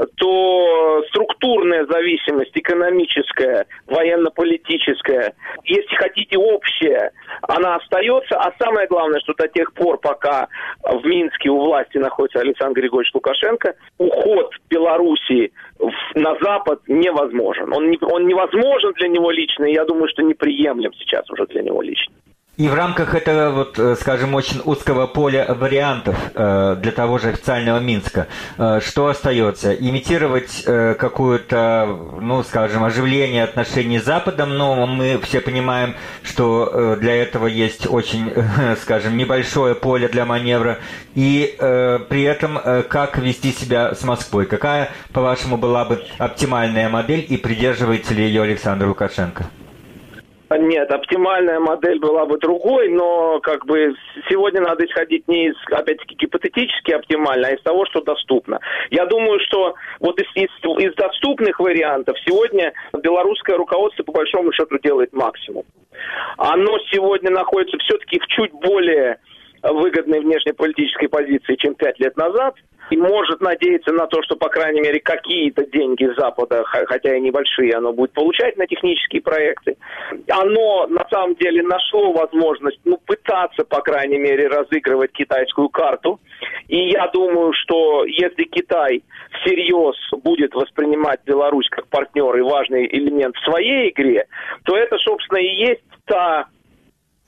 Speaker 2: то структурная зависимость экономическая, военно-политическая, если хотите, общая, она остается. А самое главное, что до тех пор, пока в Минске у власти находится Александр Григорьевич Лукашенко, уход Белоруссии в, на Запад невозможен. Он, не, он невозможен для него лично, и я думаю, что неприемлем сейчас уже для него лично.
Speaker 1: И в рамках этого, вот, скажем, очень узкого поля вариантов э, для того же официального Минска, э, что остается? Имитировать э, какое-то, ну, скажем, оживление отношений с Западом, но мы все понимаем, что э, для этого есть очень, э, скажем, небольшое поле для маневра. И э, при этом э, как вести себя с Москвой? Какая, по-вашему, была бы оптимальная модель и придерживается ли ее Александр Лукашенко?
Speaker 2: Нет, оптимальная модель была бы другой, но как бы сегодня надо исходить не из, опять-таки, гипотетически оптимально, а из того, что доступно. Я думаю, что вот из, из, из доступных вариантов сегодня белорусское руководство по большому счету делает максимум. Оно сегодня находится все-таки в чуть более выгодной внешнеполитической позиции, чем пять лет назад, и может надеяться на то, что, по крайней мере, какие-то деньги с Запада, хотя и небольшие, оно будет получать на технические проекты. Оно, на самом деле, нашло возможность, ну, пытаться, по крайней мере, разыгрывать китайскую карту. И я думаю, что если Китай всерьез будет воспринимать Беларусь как партнер и важный элемент в своей игре, то это, собственно, и есть та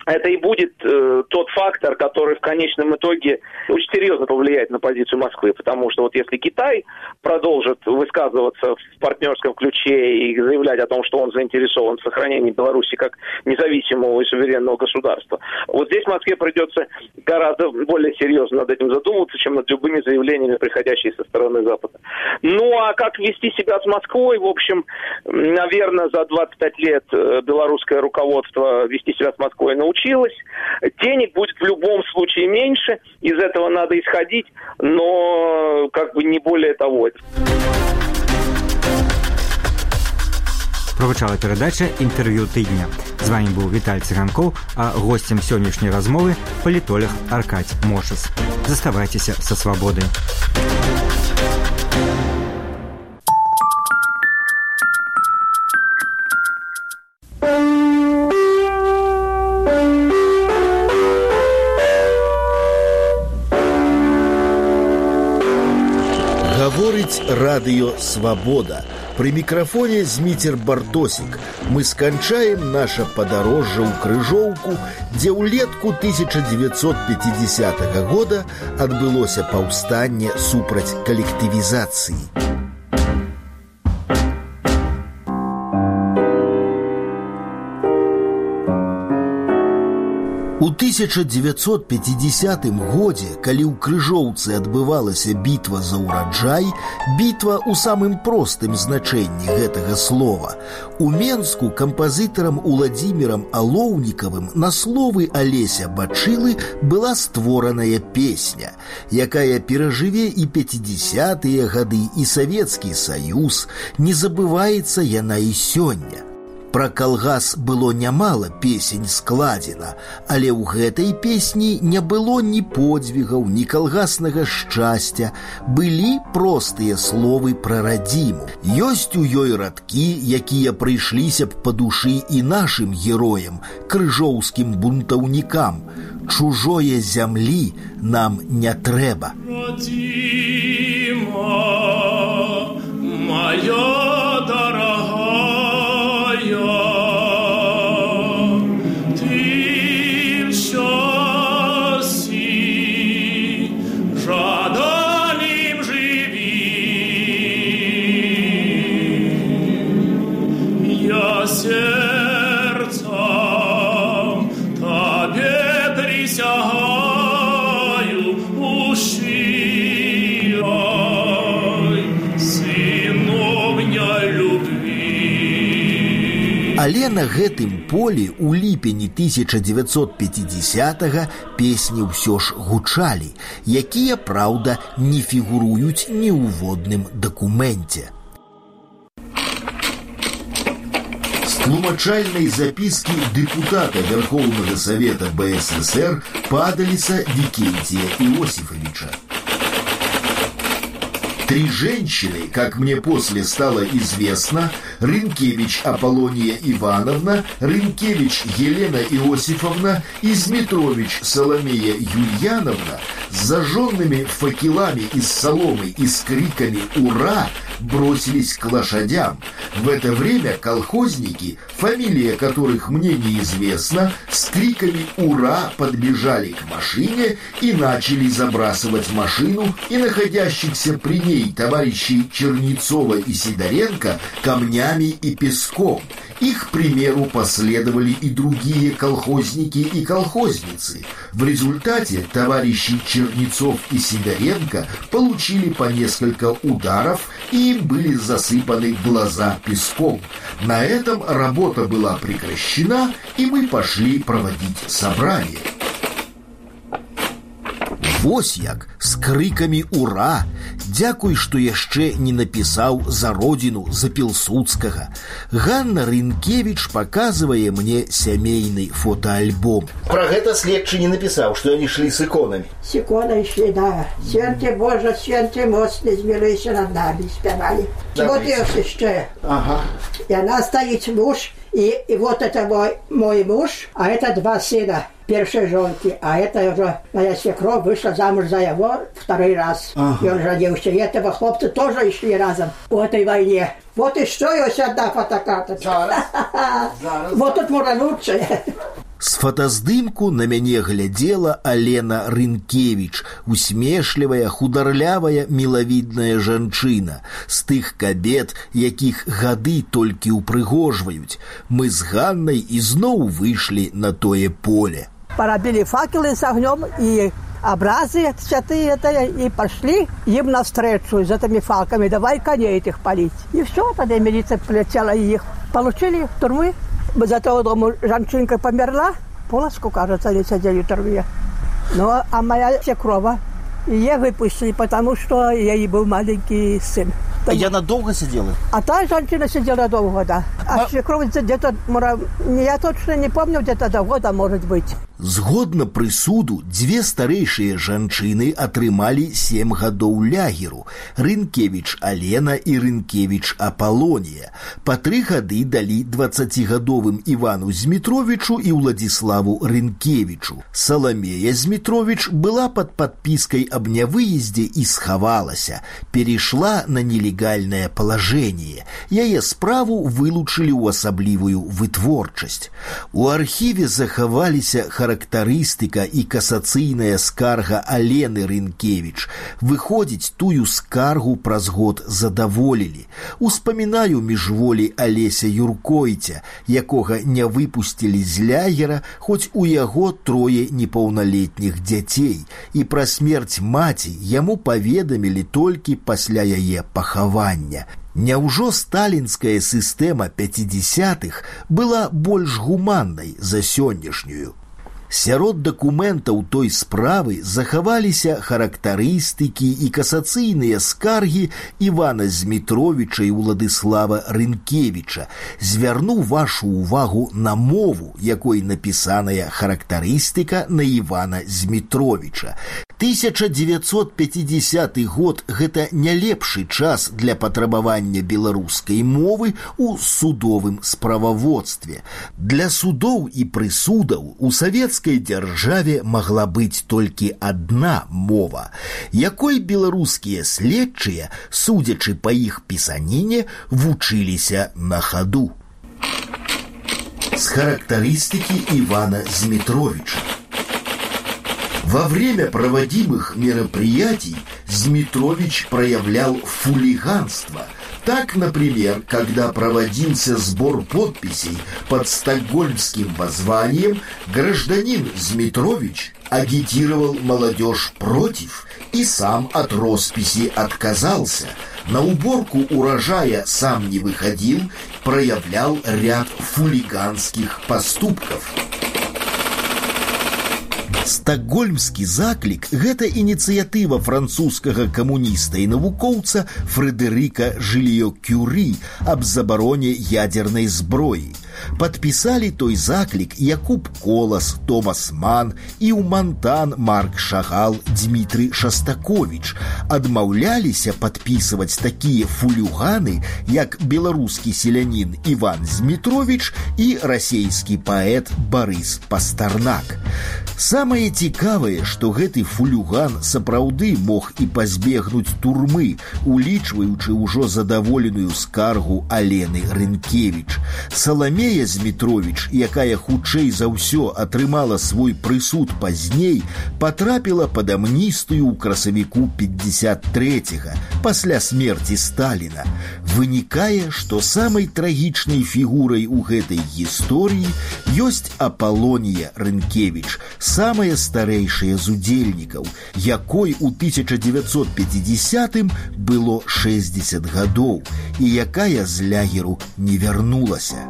Speaker 2: это и будет э, тот фактор, который в конечном итоге очень серьезно повлияет на позицию Москвы. Потому что вот если Китай продолжит высказываться в партнерском ключе и заявлять о том, что он заинтересован в сохранении Беларуси как независимого и суверенного государства, вот здесь Москве придется гораздо более серьезно над этим задумываться, чем над любыми заявлениями, приходящими со стороны Запада. Ну а как вести себя с Москвой? В общем, наверное, за двадцать пять лет белорусское руководство вести себя с Москвой научилось. Училась. Денег будет в любом случае меньше, из этого надо исходить, но как бы не более того.
Speaker 1: Прагучала перадача «Інтэрв'ю тыдня». З вами быў Віталь Цыганкоў, а госцем сённяшняй размовы палітолог Аркадь Мошас. Заставайцеся са свабодай.
Speaker 3: Гаворыць радыё «Свабода». Пры мікрафоне Зміцер Бартосік. Мы сканчаем наша падарожжа ў Крыжоўку, дзе ўлетку тысяча девятьсот пятидесятого года адбылося паўстанне супраць калектывізацыі. У тысяча девятьсот пятидесятым годзе, калі ў Крыжоўцы адбывалася бітва за ўраджай, бітва ў самым простым значэнні гэтага слова, у Менску кампазітарам Уладзімірам Алоўнікавым на словы Алеся Бачылы была створаная песня, якая перажыве і пяцідзясятыя гады, і Савецкі Саюз, не забываецца яна і сёння. Пра калгас было нямала песень складзена, але ў гэтай песні не было ні подзвігаў, ні калгаснага шчасця, былі простыя словы пра радзіму. Ёсць у ёй радкі, якія прыйшліся б па душы і нашым героям, крыжоўскім бунтаўнікам. Чужое зямлі нам не трэба.
Speaker 4: Радзіма моя
Speaker 3: Але на гэтым полі ў ліпені тысяча девятьсот пятидесятого песні ўсё ж гучалі, якія, праўда, не фігуруюць ні ў водным дакуменце. З тлумачальнай запіскі дэпутата Верховного Совета БССР Падаліса Викентия Иосифовича. Три женщины, как мне после стало известно, Рынкевич Аполлония Ивановна, Рынкевич Елена Иосифовна и Змитрович Соломея Юльяновна, с зажженными факелами из соломы и с криками «Ура!» бросились к лошадям. В это время колхозники, фамилия которых мне неизвестна, с криками «Ура!» подбежали к машине и начали забрасывать машину и находящихся при ней товарищей Чернецова и Сидоренко камнями и песком. Их примеру последовали и другие колхозники и колхозницы. В результате товарищи Чернецов и Сидоренко получили по несколько ударов, и им были засыпаны глаза песком. На этом работа была прекращена, и мы пошли проводить собрание. Вось як, з крыкамі «Ура!» Дзякуй, што яшчэ не напісаў за родзіну, за Пілсудскага. Ганна Рынкевич паказвае мне сямейны фотоальбом.
Speaker 5: Пра гэта следчы не напісаў, што яны шлі з іконамі.
Speaker 6: З іконай ішлі, да. Свянце Божа, свянце моцны, змілуйся над нами, спявалі. Вот ёсць яшчэ. Ага. Яна стаіць муж, и, и вот это мой, мой муж, а это два сына. Первой жонки, а это уже моя свекровь вышла замуж за его второй раз. Ага. И он родился. И этого хлопца тоже шли разом в этой войне. Вот и что, есть одна фотокарточка. Вот тут можно лучше.
Speaker 3: С З фотаздымку на мяне глядзела Алена Рынкевіч, усмешлівая, хударлявая, мілавідная жанчына, з тых кабет, якіх гады толькі ўпрыгожваюць. Мы з Ганнай ізноў выйшлі на тое поле.
Speaker 6: Порабили факелы с огнем и образы святые это, и пошли им навстречу с этими факелами, давай коней этих палить. И все, тогда милиция прилетела и их получили в тюрьмы. Мы за того дому женщинка померла, полоску, кажется, они сидели в тюрьме. Ну, а моя свекрова, ее выпустили, потому что ей был маленький сын.
Speaker 5: А я надолго сидела?
Speaker 6: А та женщина сидела долго, да. А, а... свекровь где-то, я точно не помню, где-то до года, может быть.
Speaker 3: Згодна прысуду, дзве старэйшыя жанчыны атрымалі сем гадоў лягеру. Рынкевіч Алена і Рынкевіч Апалонія. Па тры гады далі дваццацігадовым Івану Змітровічу і Уладзіславу Рынкевічу. Саламея Змітровіч была пад падпіскай аб нявыездзе і схавалася. Перешла на нелегальнае палажэнне. Яе справу вылучылі ў асаблівую вытворчасць. У архіве захаваліся характарыстыка і касацыйная скарга Алены Рынкевіч. Выходзіць, тую скаргу праз год задаволілі. Успамінаю міжволі Алеся Юркойця, якога не выпусцілі з лягера, хоць у яго трое непаўналетніх дзяцей, і пра смерць маці яму паведамілі толькі пасля яе пахавання. Няўжо сталінская сістэма пяцідзясятых была больш гуманнай за сённяшнюю? Сярод дакументаў той справы захаваліся характарыстыкі і касацыйныя скаргі Івана Змітровіча і Уладыслава Рынкевіча. Звярну вашу увагу на мову, якой напісаная характарыстыка на Івана Змітровіча. тысяча дзевяцьсот пяцідзясяты год – гэта не лепшы час для патрабавання беларускай мовы ў судовым справаводстве. Для судоў і прысудаў у савецкай дзяржаве магла быць толькі адна мова, якой беларускія следчыя, судзячы па іх пісаніне, вучыліся на хаду. С характеристики Ивана Змитровича. Во время проводимых мероприятий Змитрович проявлял хулиганство. Так, например, когда проводился сбор подписей под стокгольмским воззванием, гражданин Змитрович агитировал молодежь против и сам от росписи отказался. На уборку урожая сам не выходил, проявлял ряд хулиганских поступков. Стокгольмскі заклік – гэта ініцыятыва французскага камуніста і навукоўца Фрэдэрыка Жильё-Кюрі аб забароне ядзернай зброі. Падпісалі той заклік Якуб Колас, Томас Ман і ў Монтан Марк Шагал, Дмітрый Шастаковіч. Адмаўляліся падпісваць такія фулюганы, як беларускі селянін Іван Змітровіч і расейскі паэт Барыс Пастарнак. Самае цікавае, што гэты фулюган сапраўды мог і пазбегнуць турмы, улічваючы ўжо задаволеную скаргу Алены Рынкевіч. Саламея Змітровіч, якая хутчэй за ўсё атрымала свой прысуд пазней, патрапіла пад амністыю ў красавіку пятьдесят третьего, пасля смерці Сталіна. Вынікае, што самай трагічнай фігурай у гэтай гісторыі ёсць Апалонія Рынкевіч, самая старэйшая з удзельнікаў, якой у тысяча девятьсот пятидесятым было шестьдесят гадоў і якая з лягеру не вярнулася.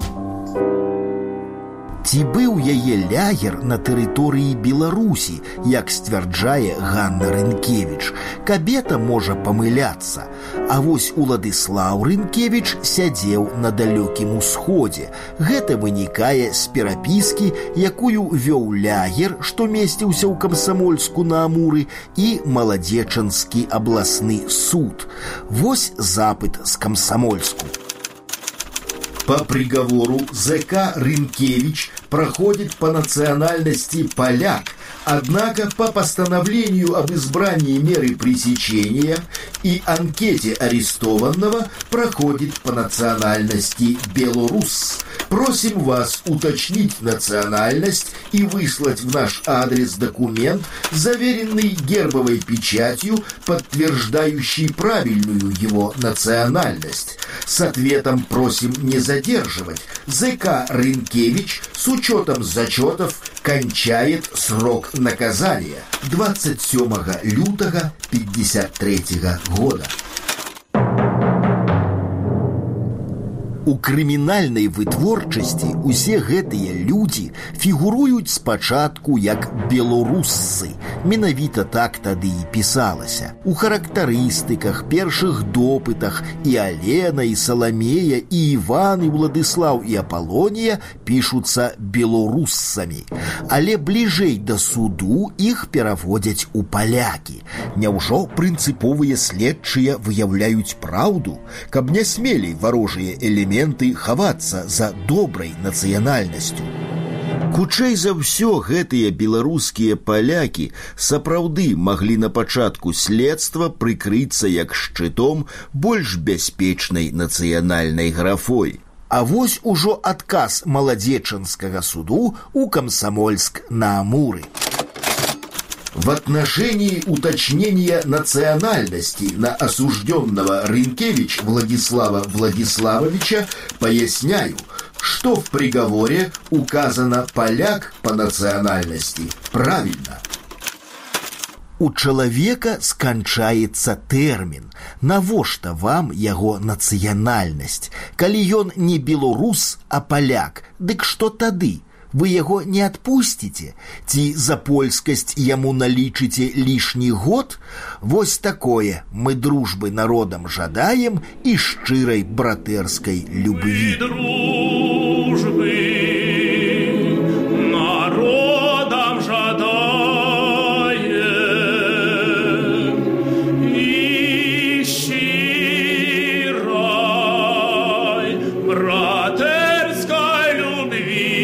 Speaker 3: Ці быў яе лягер на тэрыторыі Беларусі, як сцвярджае Ганна Рынкевіч? Кабета можа памыляцца. А вось Уладыслаў Рынкевіч сядзеў на далёкім усходзе. Гэта вынікае з перапіскі, якую вёў лягер, што месціўся ў Камсамольску на Амуры, і Маладзечанскі абласны суд. Вось запыт з Камсомольску. По приговору зэка Рынкевич проходит по национальности поляк, однако по постановлению об избрании меры пресечения и анкете арестованного проходит по национальности белорус. Просим вас уточнить национальность и выслать в наш адрес документ, заверенный гербовой печатью, подтверждающий правильную его национальность. С ответом просим не задерживать. ЗК Рынкевич с учетом зачетов кончает срок наказания двадцать сёмага лютага пятьдесят третьего года. У крымінальнай вытворчасці усе гэтыя людзі фігуруюць спачатку як беларусцы. Менавіта так тады і пісалася. У характарыстыках, першых допытах і Алена, і Саламея, і Іван, і Владыслаў, і Апалонія пішуцца беларусцамі. Але бліжэй да суду іх пераводзяць у палякі. Няўжо прынцыповыя следчыя выяўляюць праўду, каб не смелей варожыя элементы хавацца за добрай нацыянальнасцю? Хутчэй за ўсё, гэтыя беларускія палякі сапраўды маглі на пачатку следства прыкрыцца як шчытом больш бяспечнай нацыянальнай графой. А вось ужо адказ маладзечанскага суду у Комсомольск-на-Амуры. В отношении уточнения национальности на осужденного Рынкевич Владислава Владиславовича поясняю, что в приговоре указано поляк по национальности. Правильно. У чалавека сканчаецца тэрмін. Навошта вам яго нацыянальнасць? Калі ён не беларус, а паляк, дык што тады? Вы яго не адпусціце? Ці за польскасць яму налічыце лішні год? Вось такое мы дружбы народам жадаем і шчырай братэрскай любві.
Speaker 4: Дружбы народам жадаем і шчырай братэрскай любві.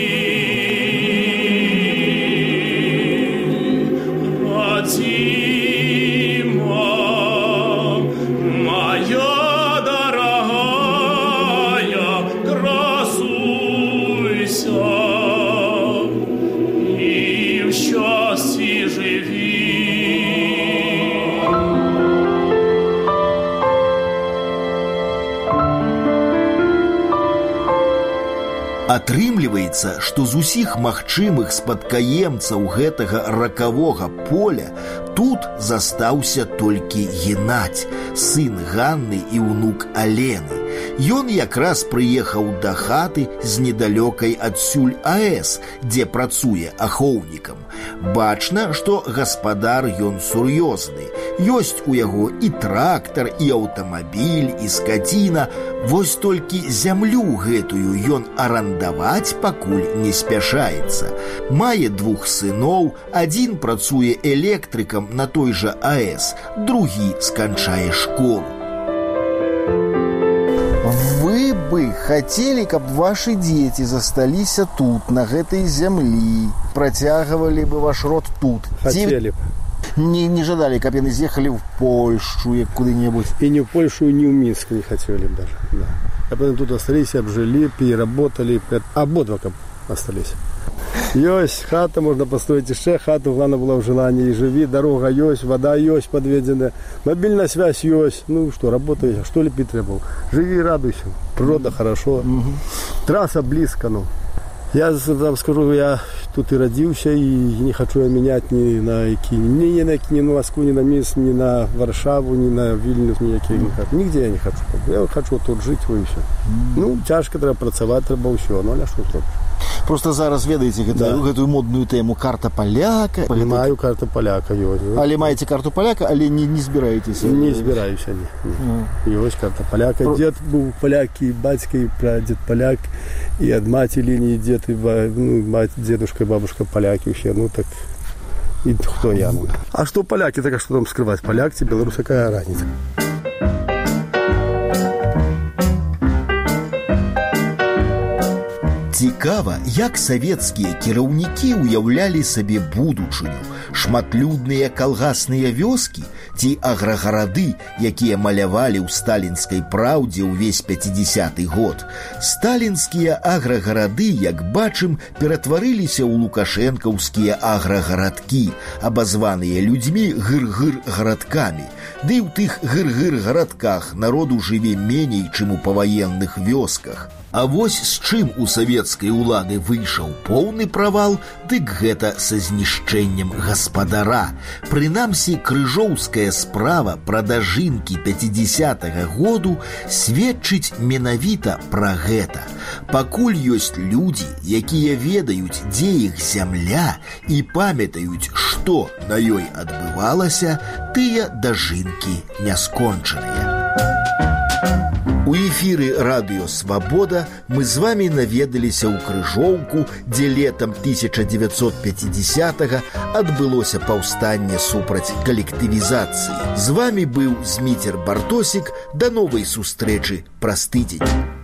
Speaker 3: Атрымліваецца, што з усіх магчымых спадкаемцаў гэтага ракавога поля тут застаўся толькі Геннадзь, сын Ганны і ўнук Алены. Ён якраз прыехаў да хаты з недалёкай адсюль АЭС, дзе працуе ахоўнікам. Бачна, што гаспадар ён сур'ёзны. Ёсць у яго і трактар, і аўтамабіль, і скаціна. Вось толькі зямлю гэтую ён арандаваць пакуль не спяшаецца. Мае двух сыноў, адзін працуе электрыкам на той жа АЭС, другі сканчае школу.
Speaker 7: Вы бы хотели, каб ваши дети засталіся тут, на гэтай зямлі, працягвалі бы ваш род тут?
Speaker 8: Хотели бы.
Speaker 7: Не, не жадали, каб яны з'ехалі в Польшу, як куды-небудзь?
Speaker 8: И ни в Польшу, ни в Минск не хотели бы даже. Да. А потом тут остались, обжили, переработали, ободва каб остались. Ёсть хата, можна построить еще хату, главное было в желании, и живи, дорога есть, вода есть подведенная, мобильная связь есть, ну что, работай, что ли требовал, живи, радуйся, природа хорошо, угу. Трасса близко, ну. Я вам скажу, я тут и родился, и не хочу я менять ни на які, ни, на, ни на Москву, ни на Минск, ни на Варшаву, ни на Вильнюс, ни які, mm. нигде я не хочу. Я хочу тут жить, и все. Mm. Ну, тяжко треба працаваць, треба ўсё, ну, а что тут?
Speaker 7: Просто зараз ведаеце гэту, да. гэтую модную тему карта поляка.
Speaker 8: Маю карту поляка, ёсць.
Speaker 7: Але маеце карту поляка, але не, не збіраецеся?
Speaker 8: Не збіраюся, не. Mm. Ёсць карта поляка. Про... Дед быў поляк, і бацька, і прадед поляк, і ад маці лінії дед, і ну, мать, дедушка, і бабушка поляки, усе, ну так, і хто я? Ну. А што поляки, так а што там скрываць? Поляк ці беларус, какая разница?
Speaker 3: Цікава, як савецкія кіраўнікі ўяўлялі сабе будучыню. Шматлюдныя калгасныя вёскі ці аграгарады, якія малявалі ў сталінскай праўдзе ўвесь пяцідзясяты год. Сталінскія аграгарады, як бачым, ператварыліся ў лукашэнкаўскія аграгарадкі, абазваныя людзьмі гыр-гыр-гарадкамі. Ды ў тых гыр-гыр-гарадках народу жыве меней, чым у паваенных вёсках. А вось з чым у савецкай улады выйшаў поўны правал, дык гэта са знішчэннем гаспадара. Прынамсі, крыжоўская справа пра дажынкі пяцідзясятага году сведчыць менавіта пра гэта. Пакуль ёсць людзі, якія ведаюць, дзе іх зямля і памятаюць, што на ёй адбывалася, тыя дажынкі не скончаныя. У эфіры радыё «Свабода» мы з вамі наведаліся ў Крыжоўку, дзе летам тысяча дзевяцьсот пяцідзясятага адбылося паўстанне супраць калектывізацыі. З вамі быў Зміцер Бартосік. Да новай сустрэчы праз тыдзень.